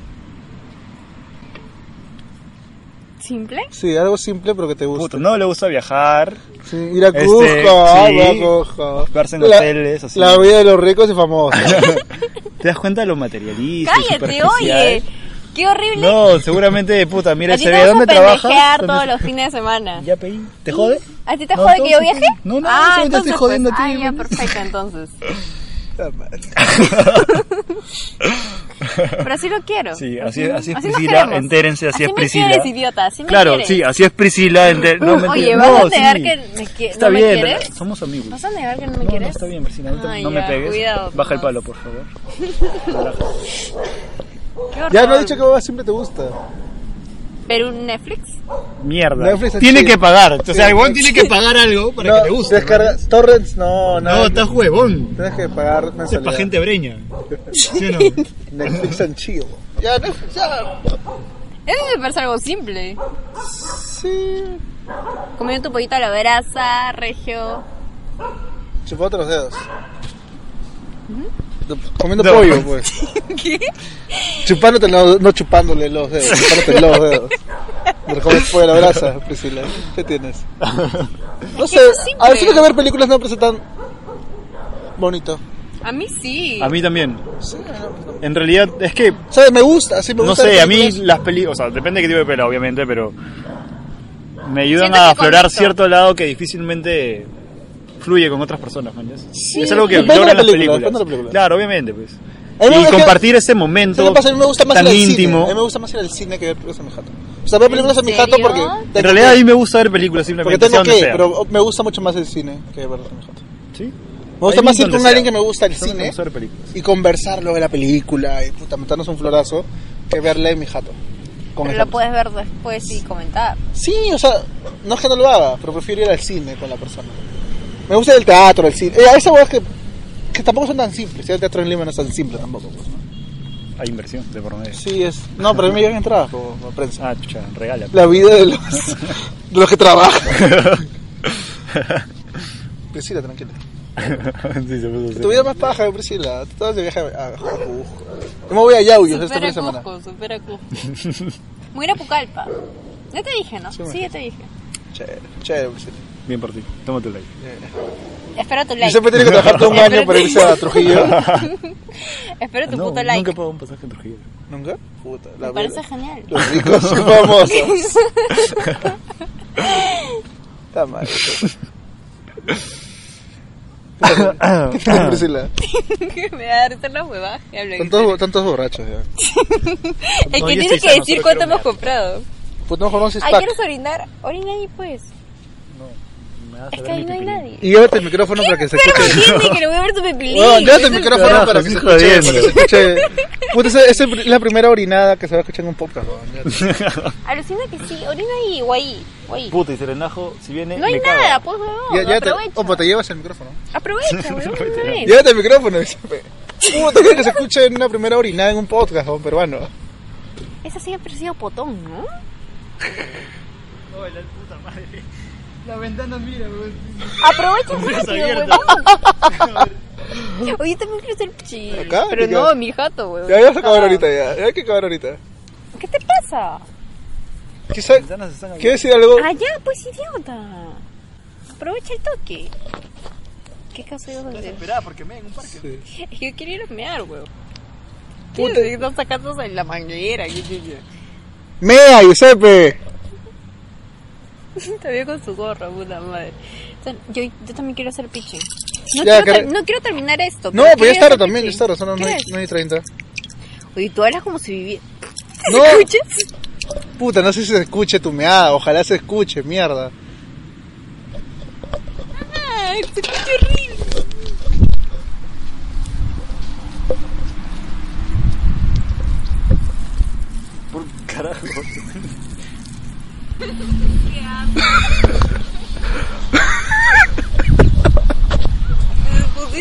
¿Simple? Sí, algo simple pero que te gusta. Puta, no le gusta viajar, Sí, ir a Este, Cusco, sí. ir a Cusco. Quedarse en La- hoteles, así. La vida de los ricos y famosos. ¿te das cuenta de lo materialista? y Cállate, superficial? oye. Qué horrible. No, seguramente, puta, mira a ti ese te ve vas a dónde trabajas. pendejear ¿Dónde- todos los fines de semana. Ya pedí. ¿Te jode? ¿A ti te No, jode todo que yo se viaje? jode. No, no, ah, solamente entonces, estoy jodiendo pues, a ti, ah, ya, güey. perfecto, entonces. La madre. Pero así lo quiero. Sí, así, así es nos Priscila, queremos. entérense, así, es me Priscila. quieres, idiota, así me Claro, quieres. sí, así es Priscila. enter- no, mentira, Oye, no, ¿vas a sí. negar que me, qui- Está no me bien, quieres? somos amigos. ¿Vas a negar que no me No, quieres? no, está bien, Priscila, no, te- Ay, no me ya, pegues. cuidado, Baja el no. palo, por favor. Qué horror. Ya no he dicho que hueá simple te gusta. ¿Pero un Netflix? Mierda. Netflix es Tiene chido. que pagar. O sea, Sí. el weón tiene que pagar algo para No, que te guste. descarga, torrents, no, No, no. estás huevón. Tienes que pagar Eso es mensualidad. para gente breña. ¿Sí o no? Netflix and chill. Ya, Netflix, ya. Eso me parece algo simple. Sí. Comiendo tu pollito a la brasa, regio. Chupándote los dedos. Comiendo No. pollo, pues. ¿Qué? Chupándote los, no chupándole los dedos, chupándote los dedos. Pero comes pollo a la brasa, Priscila. ¿Qué tienes? No sé, eso es simple. a veces que ver películas no me parece tan bonito. A mí sí. A mí también. Sí, no. En realidad, es que, O sea, me gusta, sí me no gusta. sé, ver a mí películas. las películas, o sea, depende de qué tipo de pela, obviamente, pero me ayudan Siento a que aflorar conecto. cierto lado que difícilmente fluye con otras personas, man. Sí, Es algo que depende de logran la las película, películas. depende de la película. Claro, obviamente, pues. A mí me- Y es que- compartir ese ¿Sabes momento qué pasa? A mí me gusta más tan ir al cine. íntimo. A mí me gusta más ir al cine que ver películas en mi jato. O sea, ver películas en mi ¿En jato serio? porque... En tengo realidad a que- mí me gusta ver películas Porque simplemente, tengo sea donde que, sea. pero me gusta mucho más el cine que verlo en mi jato. ¿Sí? Me gusta Ahí más ir donde con sea. alguien que me gusta el Solo me cine gusta ver películas. y conversar luego de la película y puta, meternos un florazo que verla en mi jato. Con Pero el lo jato. puedes ver después y comentar. Sí, o sea, no es que no lo haga, pero prefiero ir al cine con la persona. Me gusta el teatro, el cine. Eh, a esa hueá que, que tampoco son tan simples. El teatro en Lima no es tan simple tampoco. Pues, ¿no? Hay inversión de por medio. Sí, es. No, pero a mí me llegan entradas como como prensa. Ah, chucha, regala. La vida de los, de los que trabajan. Priscila, tranquila. Sí, se puso Tu vida es más paja, Priscila. Tú estabas de viaje a, a Cusco. Yo me voy a Yauyos este fin Supera de semana. Cusco, supera Cusco. Voy a ir a Pucallpa. Ya te dije, ¿no? Sí, Sí, me ya te dije. Chévere, chévere, Priscila. Bien por ti. Toma tu like. Espero tu Y like. siempre tiene que trabajar todo un año para irse a Trujillo. Espero tu No, puto like. nunca he pagado un pasaje en Trujillo. ¿Nunca? Puta, la Me parece vida. genial. Los ricos y famosos. Está mal. ¿Qué tal, Priscila? Que me da risa la huevada que hablan. Tantos, tantos borrachos ya. El No, que yo tiene estoy que sano, decir solo cuánto quiero hemos mear. comprado. Pues no conoces Ay, pack. ¿quieres orinar? Orina ahí, pues. No, me vas a Es ver que ahí mi no hay pipilín. nadie. Y llévate el micrófono para que se Pero escuche. entiende que le voy a ver tu pepilín. Bueno, llévate el Eso es micrófono carajo, para que se estoy escuche. jodiendo. Para que se escuche. Puta, esa esa es la primera orinada que se va a escuchar en un podcast. ¿No? Ya- Alucina que sí, orina ahí o ahí. O ahí. Puta, y Serenajo, si viene. No hay me nada, caga. pues, huevón. Ya, ya te, Aprovecha. opa, te llevas el micrófono. Aprovecha, huevón. no es. Llévate el micrófono. dice. Puta, quiero que se escuche en una primera orinada en un podcast, ¿no? Peruano. Esa sí ha parecido potón, ¿no? Hola, puta madre. La ventana, mira, weón. Aprovecha rápido, abierta. huevón. Oye, también quiero ser pichi. ¿Acá? Pero ¿Qué no, queda? mi jato, huevón. Ya, ya vas a acabar ahorita, ya. Ya hay que acabar ahorita. ¿Qué te pasa? Quizá, Las ventanas están abiertas. ¿quieres decir algo? Ah, ya, pues idiota. Aprovecha el toque. ¿Ququé caso yo de Esperá, porque me en un parque. Sí. Es que yo quería ir a mear, huevón. Puta. Puta, están sacando en la manguera. ¿Qué chucha? Mea, Giuseppe. Todavía con su gorra, puta madre. O sea, yo, yo también quiero hacer pitching. No, Ya, quiero, cara- ter- no quiero terminar esto. No, pero pues ya quiero es tarde hacer también, ya pitching. es tarde, son las ¿Qué nueve es? nueve y treinta. Oye, tú hablas como si viviera. No. ¿Escuchas? Puta, no sé si se escuche tu meada, ojalá se escuche, mierda. Ay, se escucha horrible. Por carajo. Qué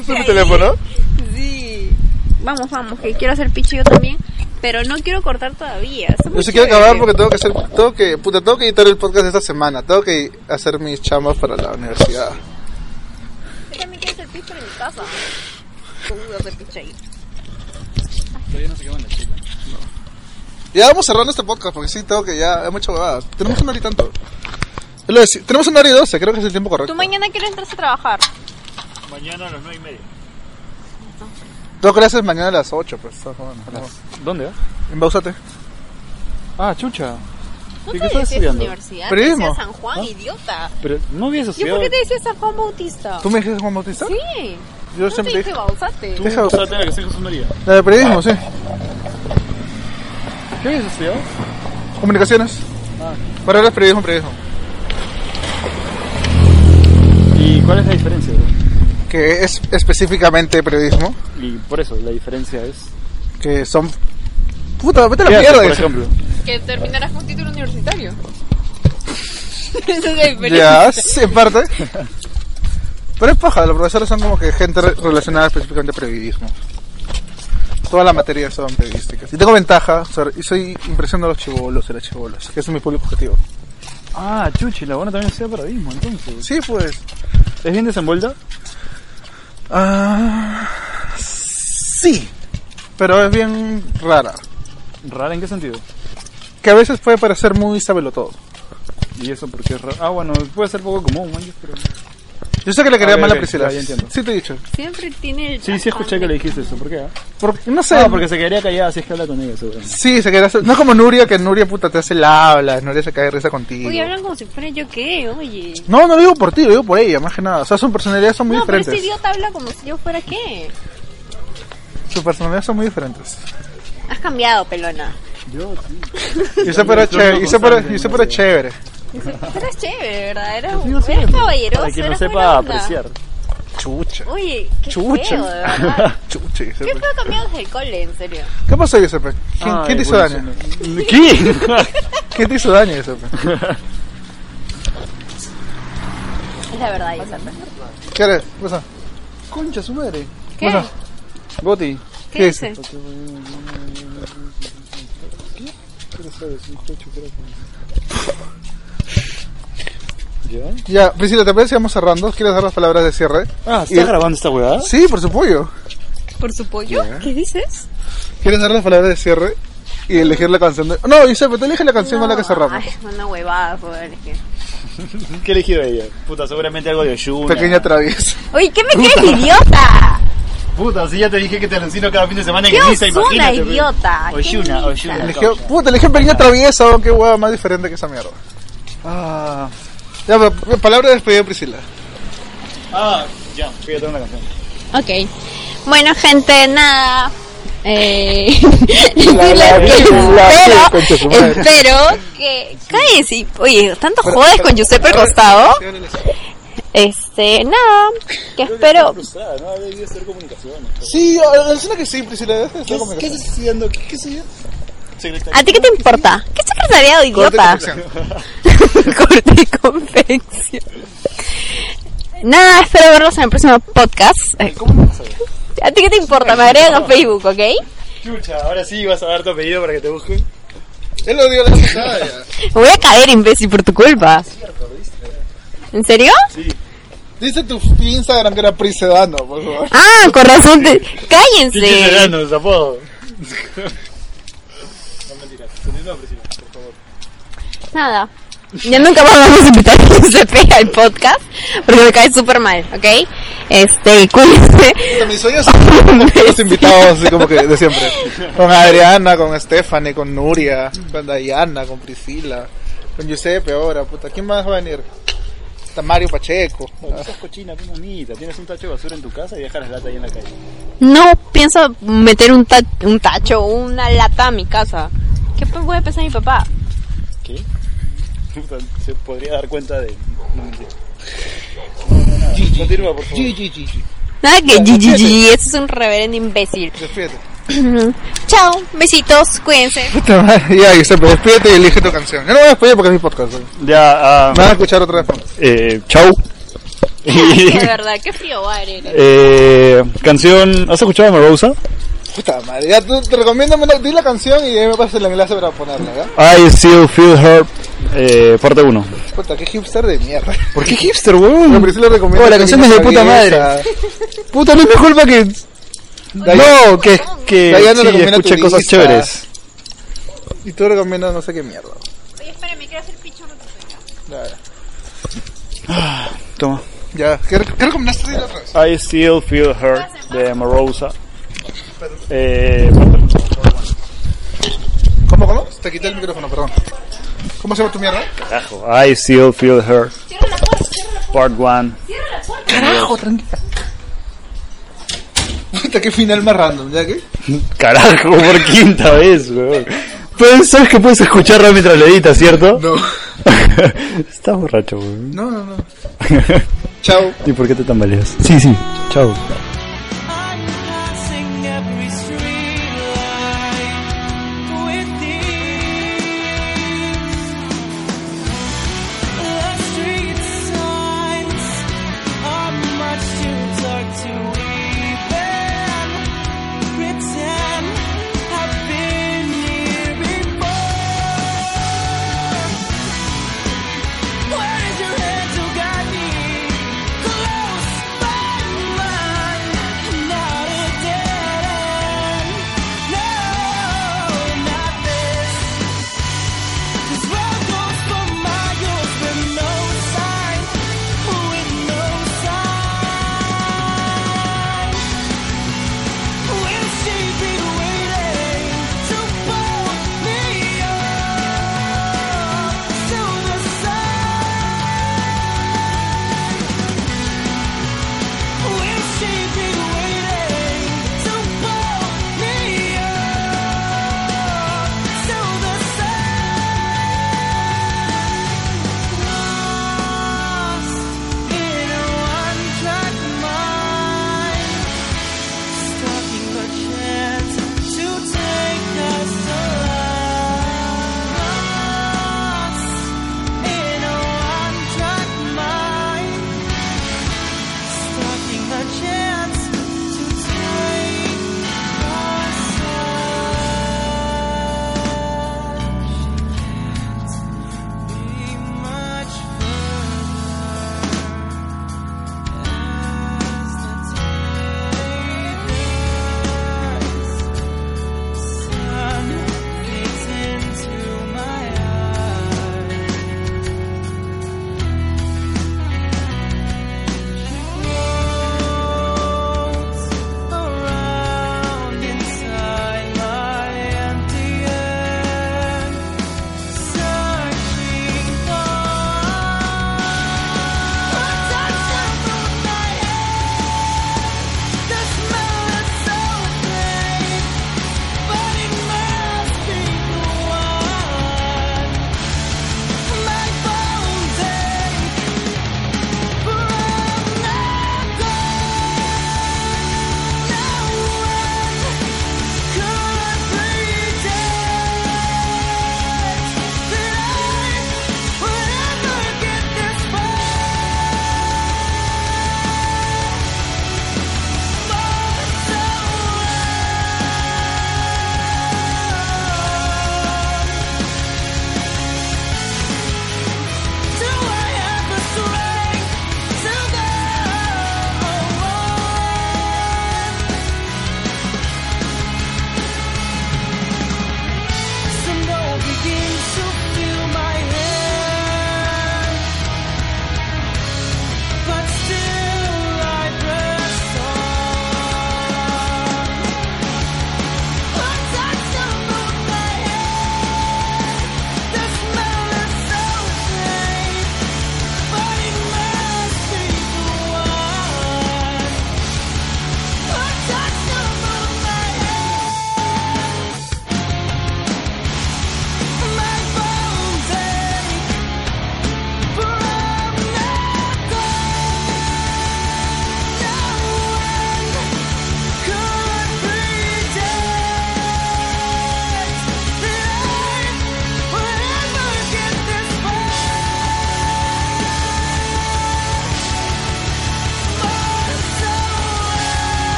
¿Es mi teléfono? Sí. Vamos, vamos, que quiero hacer picho yo también. Pero no quiero cortar todavía. Está muy Yo sí quiero chévere. acabar porque tengo que hacer, tengo que, puta, tengo que editar el podcast de esta semana. Tengo que hacer mis chambas para la universidad. Yo también quiero hacer picho en mi casa. ¿Cómo voy a hacer picho ahí? Todavía no se queman las chicas. Ya vamos cerrando este podcast porque sí, tengo que ya, hay mucha huevada. Tenemos una hora y tanto. Es lo de- Tenemos una hora y doce, creo que es el tiempo correcto. ¿Tú mañana quieres entrar a trabajar? Mañana a las nueve y media. Tengo clases mañana a las ocho, pues. está jugando, no. ¿Dónde vas? En Bausate. Ah, chucha. ¿No ¿Y te qué estás decías estudiando? universidad? Periodismo. Te decías San Juan, idiota. Pero no habías ¿Yo estudiado. por qué te decías San Juan Bautista? ¿Tú me dijiste Juan Bautista? Sí. Yo No siempre te dije. dije Bausate. Tú Deja- usaste la que se Jesús María. La de periodismo, sí. ¿Qué habías estudiado? Comunicaciones. Ah. Para ahora es periodismo, periodismo. ¿Y cuál es la diferencia, bro? Que es específicamente periodismo. Y por eso, la diferencia es... Que son. Puta, vete a ¿Qué la haces, mierda. por dice. ejemplo? Que terminarás con título universitario. Esa es la diferencia. Ya, sí, en parte. Pero es paja, los profesores son como que gente re- relacionada específicamente a periodismo. Todas las materias son periodísticas. Y tengo ventaja, o sea, y soy impresión de los chibolos y las chibolas, que ese es mi público objetivo. Ah, chuchi, la buena también estudia periodismo, entonces. Sí, pues. ¿Es bien desenvuelta? Ah, sí, pero es bien rara. ¿Rara en qué sentido? Que a veces puede parecer muy sabelo todo. ¿Y eso porque es raro? Ah, bueno, puede ser poco común, man, pero... Yo sé que le quería Ah, mal a ok, Priscila. ya, ya entiendo. Sí, te he dicho. Siempre tiene el Sí, sí escuché que le dijiste eso, ¿por qué? ah? Porque, no sé. Ah, porque se quedaría callada si es que habla con ella, seguramente. Sí, se quería hacer. No es como Nuria, que Nuria puta te hace el habla. Nuria se cae de risa contigo. Oye, hablan como si fuera yo qué, oye. No, no lo digo por ti, lo digo por ella, más que nada. O sea, sus personalidades son muy No, pero diferentes. este idiota habla como si yo fuera qué. Sus personalidades son muy diferentes. Has cambiado, pelona. Yo, sí. Y súper chévere. Y súper- y súper chévere. Eres chévere, ¿verdad? Eres, Yo sigo siendo. eres caballeroso. Para quien no eres sepa buena onda. apreciar. Chucha. Oye, qué Chucha. feo, de verdad. Chucha, ¿Qué Giuseppe. feo cambiado desde el cole, en serio? ¿Qué pasó, Giuseppe? ¿Quién, Ah, ¿quién te hizo daño? evolucionó. ¿Quién? ¿Quién te hizo daño, Giuseppe? Es la verdad, Giuseppe. ¿Qué eres? ¿Qué pasa? Concha, su madre. ¿Qué? pasa? Boti. ¿Qué ¿Qué dice? ¿Ya? Ya, Priscila, ¿te parece que vamos cerrando? ¿Quieres dar las palabras de cierre? Ah, Y- ¿estás grabando esta huevada? Sí, por su pollo. ¿Por su pollo? ¿Qué dices? ¿Quieres dar las palabras de cierre? Y elegir la canción de... No, Giuseppe, tú elige la canción con la que cerramos. Ay, una huevada, joder. es que- ¿Qué ha elegido ella? Puta, seguramente algo de Oshuna. Pequeña traviesa. Oye, ¿qué me quieres, idiota? Puta, si ya te dije que te alucino cada fin de semana en ¿Qué misa, Ozuna, imagínate. pe. idiota? ¿Qué Oshuna, misa? Oshuna. Eligió... Puta, eligió Pequeña traviesa, oh, qué hueá más diferente que esa mierda. Ah, Ya, pero, palabra de despedida, Priscila. ah, ya, fíjate una canción. Ok. Bueno, gente, nada. Eh... La- la- la- concha su espero, madre. espero que... Cállense. Oye, tanto jodes con Giuseppe al costado. Este, nada. Que espero... Frustrada, no había debido hacer comunicaciones. Sí, alucina que sí, Priscila. Deja de ¿Qué, estar ¿Qué comunicación. estás estudiando? ¿Qué, qué sé yo? Secretaria. ¿A ti qué te importa? ¿Qué secretariado, idiota? Corte y Corte y confección. Nada, espero verlos en el próximo podcast. Eh, ¿A ti qué te importa? Me agregan a Facebook, ¿ok? Chucha, ahora sí vas a dar tu apellido para que te busquen. Él lo dio la pasada ya. Me voy a caer, imbécil, por tu culpa. ¿En serio? Sí. Dice tu Instagram que era Prisedano, por favor. Ah, con razón. Te... Pinche ¡Cállense! serano, su apodo. No mentiras, continúa, Priscila, por favor. Nada. Ya nunca más vamos a invitar a Giuseppe al podcast porque me cae súper mal, ¿ok? Este, cuídense. Mis sueños son los invitados, así como que de siempre. Con Adriana, con Stephanie, con Nuria, con Diana, con Priscila, con Giuseppe ahora, puta. ¿Quién más va a venir? Está Mario Pacheco. No, no seas cochina, qué mamita. Tienes un tacho de basura en tu casa y dejas las latas ahí en la calle. No pienso meter un, ta un tacho, una lata a mi casa. ¿Qué voy a pensar mi papá? ¿Qué? Puta, se podría dar cuenta de... No, mentira. No, no, nada. Continúa, por favor. G, G, G, G. Nada que G G G, ese es un reverendo imbécil. Despídete. Chao, besitos, cuídense. Puta madre, ya, Giuseppe, despídete y elige tu canción. Yo no voy a despedir porque es mi podcast, güey. Ya, ah... Me van a escuchar otra vez. Eh, chau. Y, De verdad, qué frío va eres. eh, canción, ¿has escuchado a Marosa? Puta madre, ya tú te recomiendo, di la canción y ahí me pasas el enlace para ponerla, ¿ya? I Still Feel Her, eh, parte uno. Puta, qué hipster de mierda. ¿Por qué hipster, weón? No, pero sí le recomiendo. Oh, la canción es de puta madre. Puta, no es mejor para que... No, que, que Diana sí, recomienda escuche tu cosas lista. chéveres. Y tú recomiendas no sé qué mierda. Oye, espérame, quiero hacer picho no te Ya, Toma. ya. ¿Qué, qué recomendaste de la otra vez? I Still Feel Her, de Marosa. Eh, ¿Cómo, cómo? Te quité el micrófono, perdón. ¿Cómo se llama tu mierda? carajo, I Still Feel Her, part one. Carajo, tranquila. Puta, qué final más random, ¿ya qué? Carajo, por quinta vez, weón. Pues, sabes que puedes escucharlo mientras lo editas, ¿cierto? No. Estás borracho, weón. No, no, no. Chao. ¿Y por qué te tambaleas? Sí, sí. Chao.